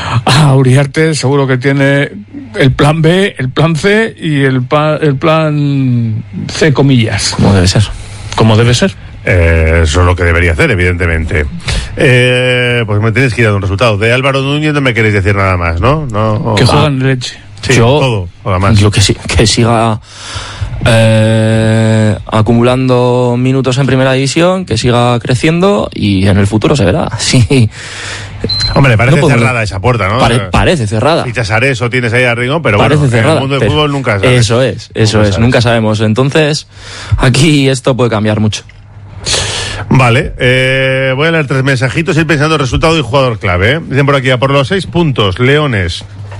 a Uriarte, seguro que tiene el plan B, el plan C y el, pa- el plan C, comillas. Como debe ser. Como debe ser. Eh, eso es lo que debería hacer, evidentemente. Eh, pues me tenéis que ir a un resultado. De Álvaro Núñez no me queréis decir nada más, ¿no? no Que ah, juegan de leche. Sí, Yo- todo, nada más. Yo que, sí, que siga eh, acumulando minutos en primera división, que siga creciendo y en el futuro se verá. Sí. Hombre, parece No podemos- cerrada esa puerta, ¿no? Pare- parece cerrada. Fichas a Ares o tienes ahí a Ringón, pero Parece bueno, en cerrada. el mundo del pero fútbol nunca sabes. Eso es, eso Nunca es, sabes. nunca sabemos. Entonces, aquí esto puede cambiar mucho. Vale, eh, voy a leer tres mensajitos, ir pensando el resultado y jugador clave. ¿eh? Dicen por aquí, a por los seis puntos, Leones.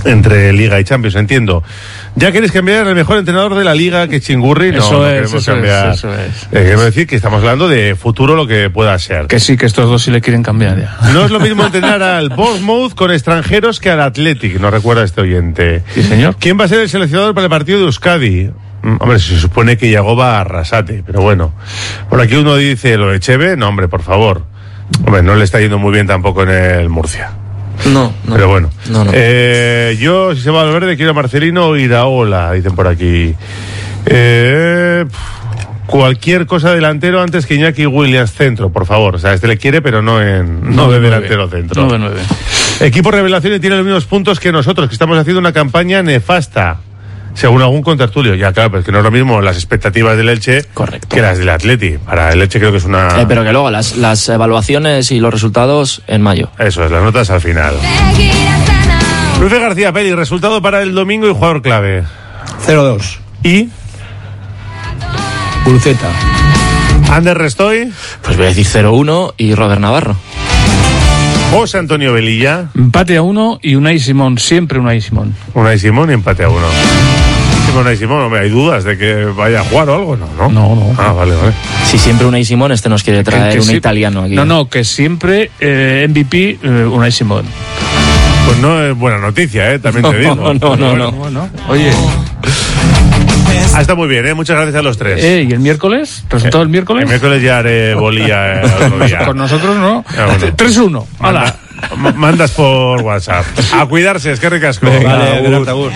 entre Liga y Champions, entiendo. ¿Ya queréis cambiar el mejor entrenador de la Liga que Chingurri? No, eso no es, queremos eso cambiar. es, eso es. Eh, queremos decir que estamos hablando de futuro, lo que pueda ser. Que sí, que estos dos sí le quieren cambiar ya. No es lo mismo entrenar al Bournemouth con extranjeros que al Athletic, nos recuerda este oyente. Sí, señor. ¿Quién va a ser el seleccionador para el partido de Euskadi? Mm, Hombre, se supone que Yagoba Arrasate, pero bueno. Por aquí uno dice lo de Cheve, no, hombre, por favor. Hombre, no le está yendo muy bien tampoco en el Murcia. No, no. Pero bueno. No, no. Eh, yo, si se va al verde, quiero a Marcelino o Iraola, dicen por aquí. Eh, cualquier cosa delantero antes que Iñaki Williams centro, por favor. O sea, este le quiere, pero no en no de delantero centro. nueve nueve. Equipo revelación y tiene los mismos puntos que nosotros, que estamos haciendo una campaña nefasta. Según algún contertulio, ya claro, pero es que no es lo mismo las expectativas del Elche Correcto. que las del Atleti. Para el Elche creo que es una... Eh, pero que luego las, las evaluaciones y los resultados en mayo. Eso es, las notas al final. Luis García Peli, resultado para el domingo y jugador clave. cero dos. ¿Y? Guruceta. Ander Restoy. Pues voy a decir cero uno y Robert Navarro. José Antonio Velilla. Empate a uno y Unai Simón, siempre Unai Simón. Unai Simón y empate a uno. Unai Simón, no me hay dudas de que vaya a jugar o algo, ¿no? No, no. no. Ah, vale, vale. Si siempre Unai Simón, este nos quiere traer que, que un sí, italiano aquí. No, no, que siempre eh, M V P eh, Unai Simón. Pues no es buena noticia, ¿eh? También no, te digo. No, No, no, no, no. no, no. Oye. Ah, está muy bien, ¿eh? Muchas gracias a los tres. Eh, ¿Y el miércoles? ¿Resultado el miércoles? El miércoles ya haré bolilla eh, otro día. Con nosotros no. Ah, bueno. tres uno. Manda, m- mandas por WhatsApp. A cuidarse, es que ricasco. Vale, agur. agur.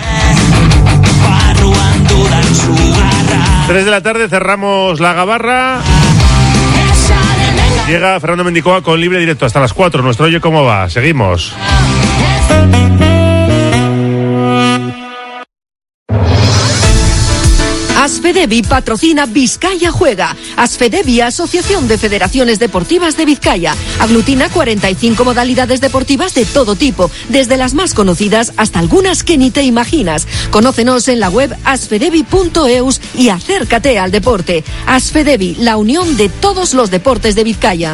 Tres de la tarde cerramos la gabarra. Llega Fernando Mendicoa con libre directo hasta las cuatro. Nuestro Oye Cómo Va. Seguimos. Asfedevi patrocina Vizcaya Juega. Asfedevi, Asociación de Federaciones Deportivas de Vizcaya. Aglutina cuarenta y cinco modalidades deportivas de todo tipo, desde las más conocidas hasta algunas que ni te imaginas. Conócenos en la web asfedevi punto eus y acércate al deporte. Asfedevi, la unión de todos los deportes de Vizcaya.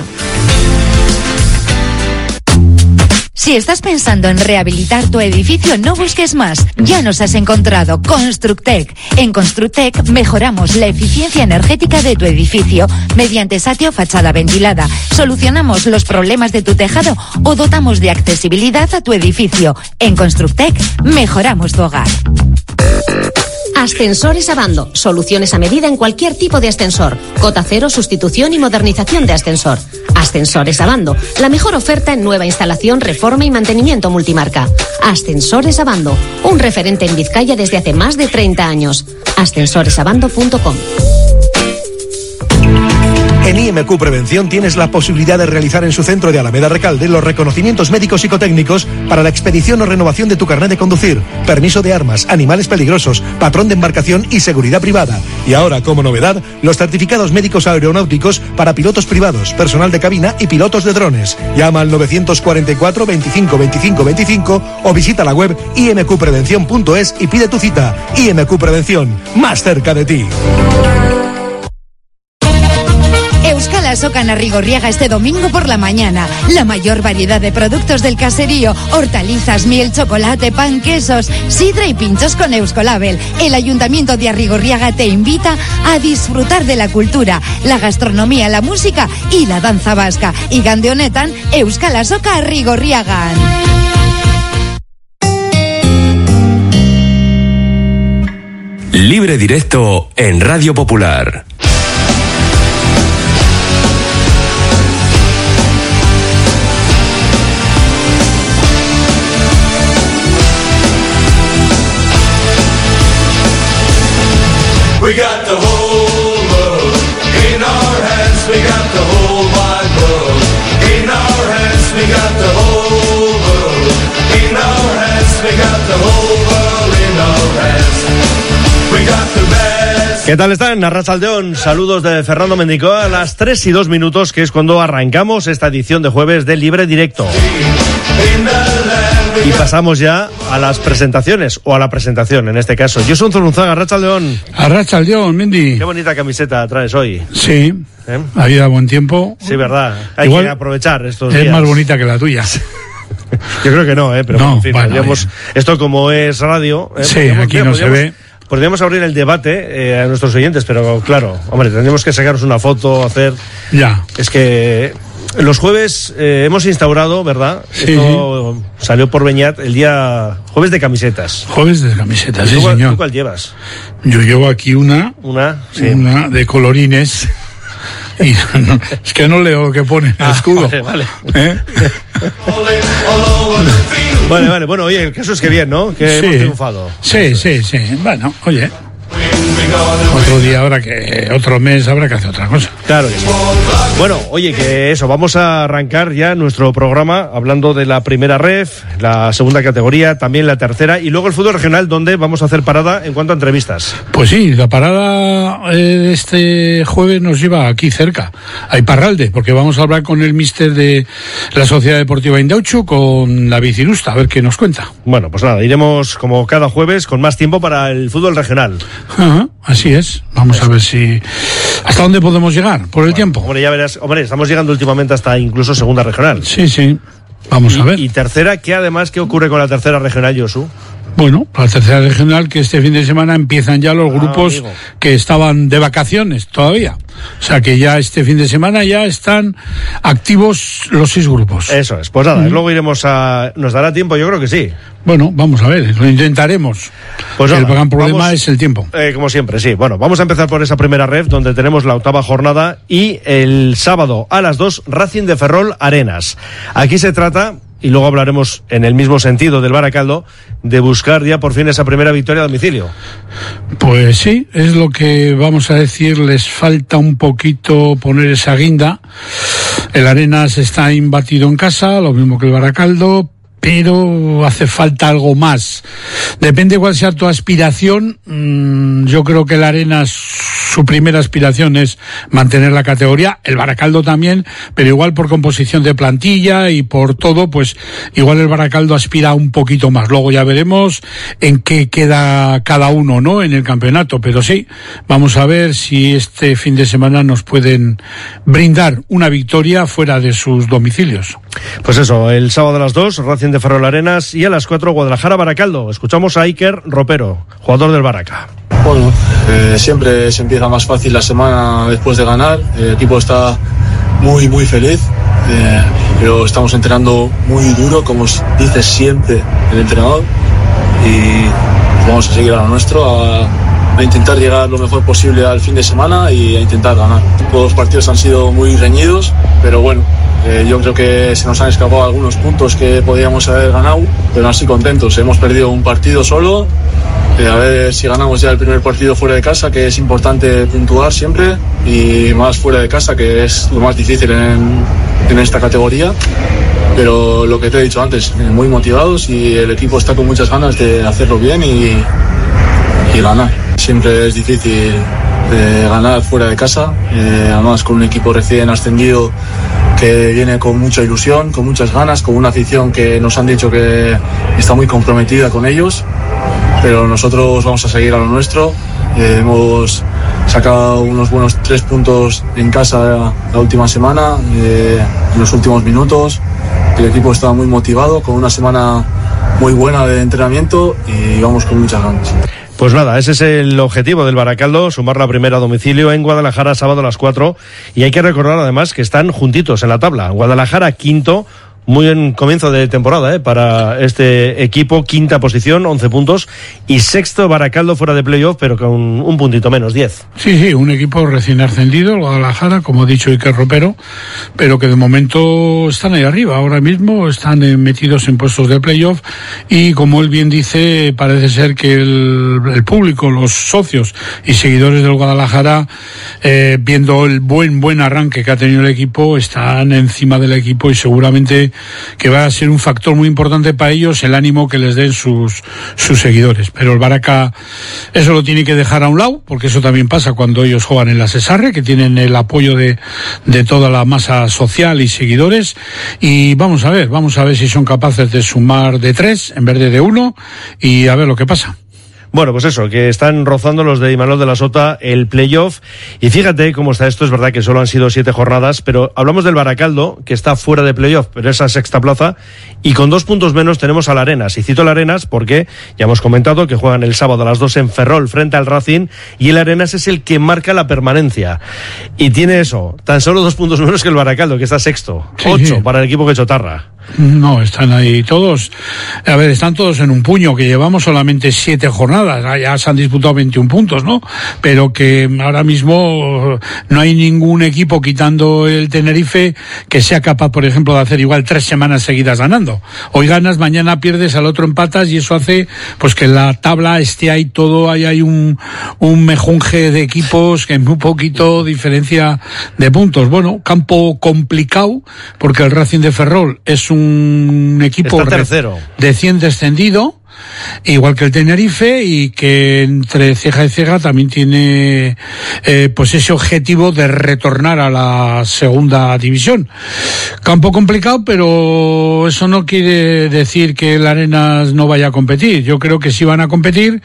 Si estás pensando en rehabilitar tu edificio, no busques más. Ya nos has encontrado. Constructec. En Constructec mejoramos la eficiencia energética de tu edificio mediante satio fachada ventilada. Solucionamos los problemas de tu tejado o dotamos de accesibilidad a tu edificio. En Constructec mejoramos tu hogar. Ascensores Abando. Soluciones a medida en cualquier tipo de ascensor. Cota cero, sustitución y modernización de ascensor. Ascensores Abando. La mejor oferta en nueva instalación, reforma y mantenimiento multimarca. Ascensores Abando. Un referente en Vizcaya desde hace más de treinta años. ascensores abando punto com. En I M Q Prevención tienes la posibilidad de realizar en su centro de Alameda Recalde los reconocimientos médicos psicotécnicos para la expedición o renovación de tu carnet de conducir, permiso de armas, animales peligrosos, patrón de embarcación y seguridad privada. Y ahora, como novedad, los certificados médicos aeronáuticos para pilotos privados, personal de cabina y pilotos de drones. Llama al novecientos cuarenta y cuatro, veinticinco, veinticinco, veinticinco o visita la web i m q prevención punto es y pide tu cita. I M Q Prevención, más cerca de ti. Euskal Azoka en Arrigorriaga este domingo por la mañana. La mayor variedad de productos del caserío, hortalizas, miel, chocolate, pan, quesos, sidra y pinchos con Euskolabel. El Ayuntamiento de Arrigorriaga te invita a disfrutar de la cultura, la gastronomía, la música y la danza vasca. Y gande honetan, Euskal Azoka Arrigorriagan. Libre directo en Radio Popular. We got the whole world in our hands. We got the whole wide world in our hands. We got the whole world in our hands. We got the whole world in our hands. We got the best. ¿Qué tal están? Arratsaldeon, saludos de Fernando Mendicoa a las tres y dos minutos, que es cuando arrancamos esta edición de jueves de Libre Directo. Y pasamos ya a las presentaciones, o a la presentación en este caso. Yo soy Zurunzaga, Arratsaldeon. Arratsaldeon, Mendy. Qué bonita camiseta traes hoy. Sí, ¿Eh? había buen tiempo. Sí, verdad. Hay Igual que aprovechar estos es días. más bonita que la tuya. Yo creo que no, ¿eh? Pero no, en fin, bueno, podríamos, esto como es radio... ¿eh? Sí, podríamos, aquí no se ve. Podríamos abrir el debate eh, a nuestros oyentes, pero claro, hombre, tendríamos que sacaros una foto, hacer... Ya. Es que los jueves eh, hemos instaurado, ¿verdad? Sí. Esto salió por Beñat el día jueves de camisetas. Jueves de camisetas, sí, ¿Tú, señor. ¿Tú cuál llevas? Yo llevo aquí una... Una, sí. Una de colorines... Y no, es que no leo lo que pone en el escudo. Vale, vale. ¿Eh? Vale, vale. Bueno, oye, el caso es que bien, ¿no? Que Sí. hemos triunfado. Sí, sí, sí. Bueno, oye. Otro día habrá que, otro mes habrá que hacer otra cosa. Claro que sí. Bueno, oye, que eso, vamos a arrancar ya nuestro programa hablando de la primera ref, la segunda categoría, también la tercera y luego el fútbol regional, donde vamos a hacer parada en cuanto a entrevistas. Pues sí, la parada eh, de este jueves nos lleva aquí cerca, a Iparralde, porque vamos a hablar con el míster de la Sociedad Deportiva Indauchu, con la Bicirusta, a ver qué nos cuenta. Bueno, pues nada, iremos como cada jueves con más tiempo para el fútbol regional. Ajá, así es. Vamos a ver si... ¿Hasta dónde podemos llegar por el Bueno, tiempo? Hombre, ya verás, hombre, estamos llegando últimamente hasta incluso segunda regional. Sí, sí. Vamos y, a ver. Y tercera, ¿qué además, qué ocurre con la tercera regional, Josu? Bueno, la tercera regional, que este fin de semana empiezan ya los Ah, grupos amigo. que estaban de vacaciones todavía. O sea que ya este fin de semana ya están activos los seis grupos. Eso es. Pues nada, Mm. luego iremos a... ¿Nos dará tiempo? Yo creo que sí. Bueno, vamos a ver, lo intentaremos. Pues el nada, gran problema vamos- es el tiempo. Eh, como siempre, sí. Bueno, vamos a empezar por esa primera ref, donde tenemos la octava jornada y el sábado a las dos, Racing de Ferrol Arenas. Aquí se trata, y luego hablaremos en el mismo sentido del Baracaldo, de buscar ya por fin esa primera victoria a domicilio. Pues sí, es lo que vamos a decir, les falta un poquito poner esa guinda. El Arenas está imbatido en casa, lo mismo que el Baracaldo, pero hace falta algo más. Depende cuál sea tu aspiración. Mm, yo creo que el Arenas, su primera aspiración es mantener la categoría, el Baracaldo también, pero igual por composición de plantilla y por todo, pues igual el Baracaldo aspira un poquito más. Luego ya veremos en qué queda cada uno, ¿no?, en el campeonato, pero sí, vamos a ver si este fin de semana nos pueden brindar una victoria fuera de sus domicilios. Pues eso, el sábado a las dos, Racing de Ferrol Arenas, y a las cuatro, Guadalajara Baracaldo. Escuchamos a Iker Ropero, jugador del Baraca. Bueno, eh, siempre se empieza más fácil la semana después de ganar. El equipo está muy, muy feliz, eh, pero estamos entrenando muy duro, como dice siempre el entrenador, y vamos a seguir a lo nuestro, a, a intentar llegar lo mejor posible al fin de semana y a intentar ganar. Todos los partidos han sido muy reñidos, pero bueno, eh, yo creo que se nos han escapado algunos puntos que podíamos haber ganado, pero aún así contentos. Hemos perdido un partido solo. Eh, a ver si ganamos ya el primer partido fuera de casa, que es importante puntuar siempre, y más fuera de casa, que es lo más difícil en, en esta categoría. Pero lo que te he dicho antes, eh, muy motivados, y el equipo está con muchas ganas de hacerlo bien y, y ganar. Siempre es difícil eh, ganar fuera de casa, eh, además con un equipo recién ascendido que viene con mucha ilusión, con muchas ganas, con una afición que nos han dicho que está muy comprometida con ellos. Pero nosotros vamos a seguir a lo nuestro. Eh, hemos sacado unos buenos tres puntos en casa la última semana, eh, en los últimos minutos. El equipo está muy motivado, con una semana muy buena de entrenamiento, y vamos con muchas ganas. Pues nada, ese es el objetivo del Baracaldo, sumar la primera a domicilio en Guadalajara sábado a las cuatro, y hay que recordar además que están juntitos en la tabla. Guadalajara quinto, muy en comienzo de temporada ¿eh? para este equipo, quinta posición, once puntos, y sexto Baracaldo fuera de playoff, pero con un puntito menos, diez. Sí, sí, un equipo recién ascendido, el Guadalajara, como ha dicho Iker Ropero, pero que de momento están ahí arriba, ahora mismo están eh, metidos en puestos de playoff, y como él bien dice, parece ser que el, el público, los socios y seguidores del Guadalajara, eh, viendo el buen, buen arranque que ha tenido el equipo, están encima del equipo, y seguramente que va a ser un factor muy importante para ellos el ánimo que les den sus, sus seguidores. Pero el Baraca eso lo tiene que dejar a un lado, porque eso también pasa cuando ellos juegan en la Cesarre, que tienen el apoyo de, de toda la masa social y seguidores, y vamos a ver, vamos a ver si son capaces de sumar de tres en vez de de uno, y a ver lo que pasa. Bueno, pues eso, que están rozando los de Imanol de la Sota el playoff. Y fíjate cómo está esto, es verdad que solo han sido siete jornadas, pero hablamos del Baracaldo, que está fuera de playoff, pero esa sexta plaza, y con dos puntos menos tenemos al Arenas. Y cito al Arenas porque ya hemos comentado que juegan el sábado a las dos en Ferrol frente al Racing, y el Arenas es el que marca la permanencia. Y tiene eso, tan solo dos puntos menos que el Baracaldo, que está sexto. Sí, Ocho sí. para el equipo que Chotarra. No, están ahí todos. A ver, están todos en un puño, que llevamos solamente siete jornadas. Ya se han disputado veintiún puntos, ¿no? Pero que ahora mismo no hay ningún equipo, quitando el Tenerife, que sea capaz, por ejemplo, de hacer igual tres semanas seguidas ganando. Hoy ganas, mañana pierdes, al otro empatas, y eso hace pues que la tabla esté ahí todo, ahí hay un, un mejunje de equipos que es muy poquito diferencia de puntos. Bueno, campo complicado, porque el Racing de Ferrol es un un equipo Está tercero. recién descendido, igual que el Tenerife, y que entre ceja y ceja también tiene eh, pues ese objetivo de retornar a la segunda división. Campo complicado, pero eso no quiere decir que el Arenas no vaya a competir. Yo creo que sí van a competir,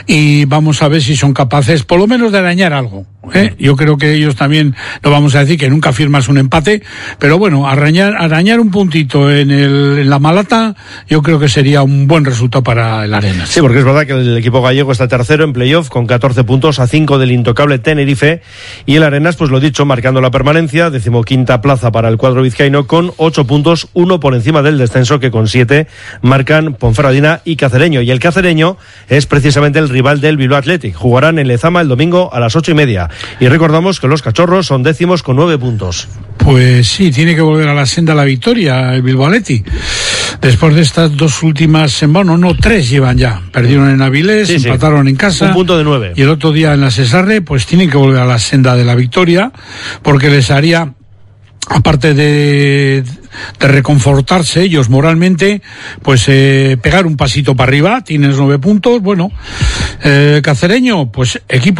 y vamos a ver si son capaces por lo menos de arañar algo, ¿eh? Yo creo que ellos también, no vamos a decir que nunca firmas un empate, pero bueno, arañar, arañar un puntito en, el, en la malata, yo creo que sería un buen resultado para el Arenas. Sí, porque es verdad que el equipo gallego está tercero en playoff con catorce puntos, a cinco del intocable Tenerife, y el Arenas, pues lo dicho, marcando la permanencia, decimoquinta plaza para el cuadro vizcaíno con ocho puntos, uno por encima del descenso, que con siete marcan Ponferradina y Cacereño. Y el Cacereño es precisamente el rival del Bilbao Athletic. Jugarán en Lezama el domingo a las ocho y media. Y recordamos que los cachorros son décimos con nueve puntos. Pues sí, tiene que volver a la senda la victoria el Bilbao Athletic. Después de estas dos últimas semanas, no, no, tres llevan ya. Perdieron en Avilés, sí, empataron sí. en casa. Un punto de nueve. Y el otro día en la Cesarre, pues tienen que volver a la senda de la victoria, porque les haría, aparte de, de reconfortarse ellos moralmente, pues eh, pegar un pasito para arriba. Tienes nueve puntos. Bueno, eh, Cacereño, pues equipo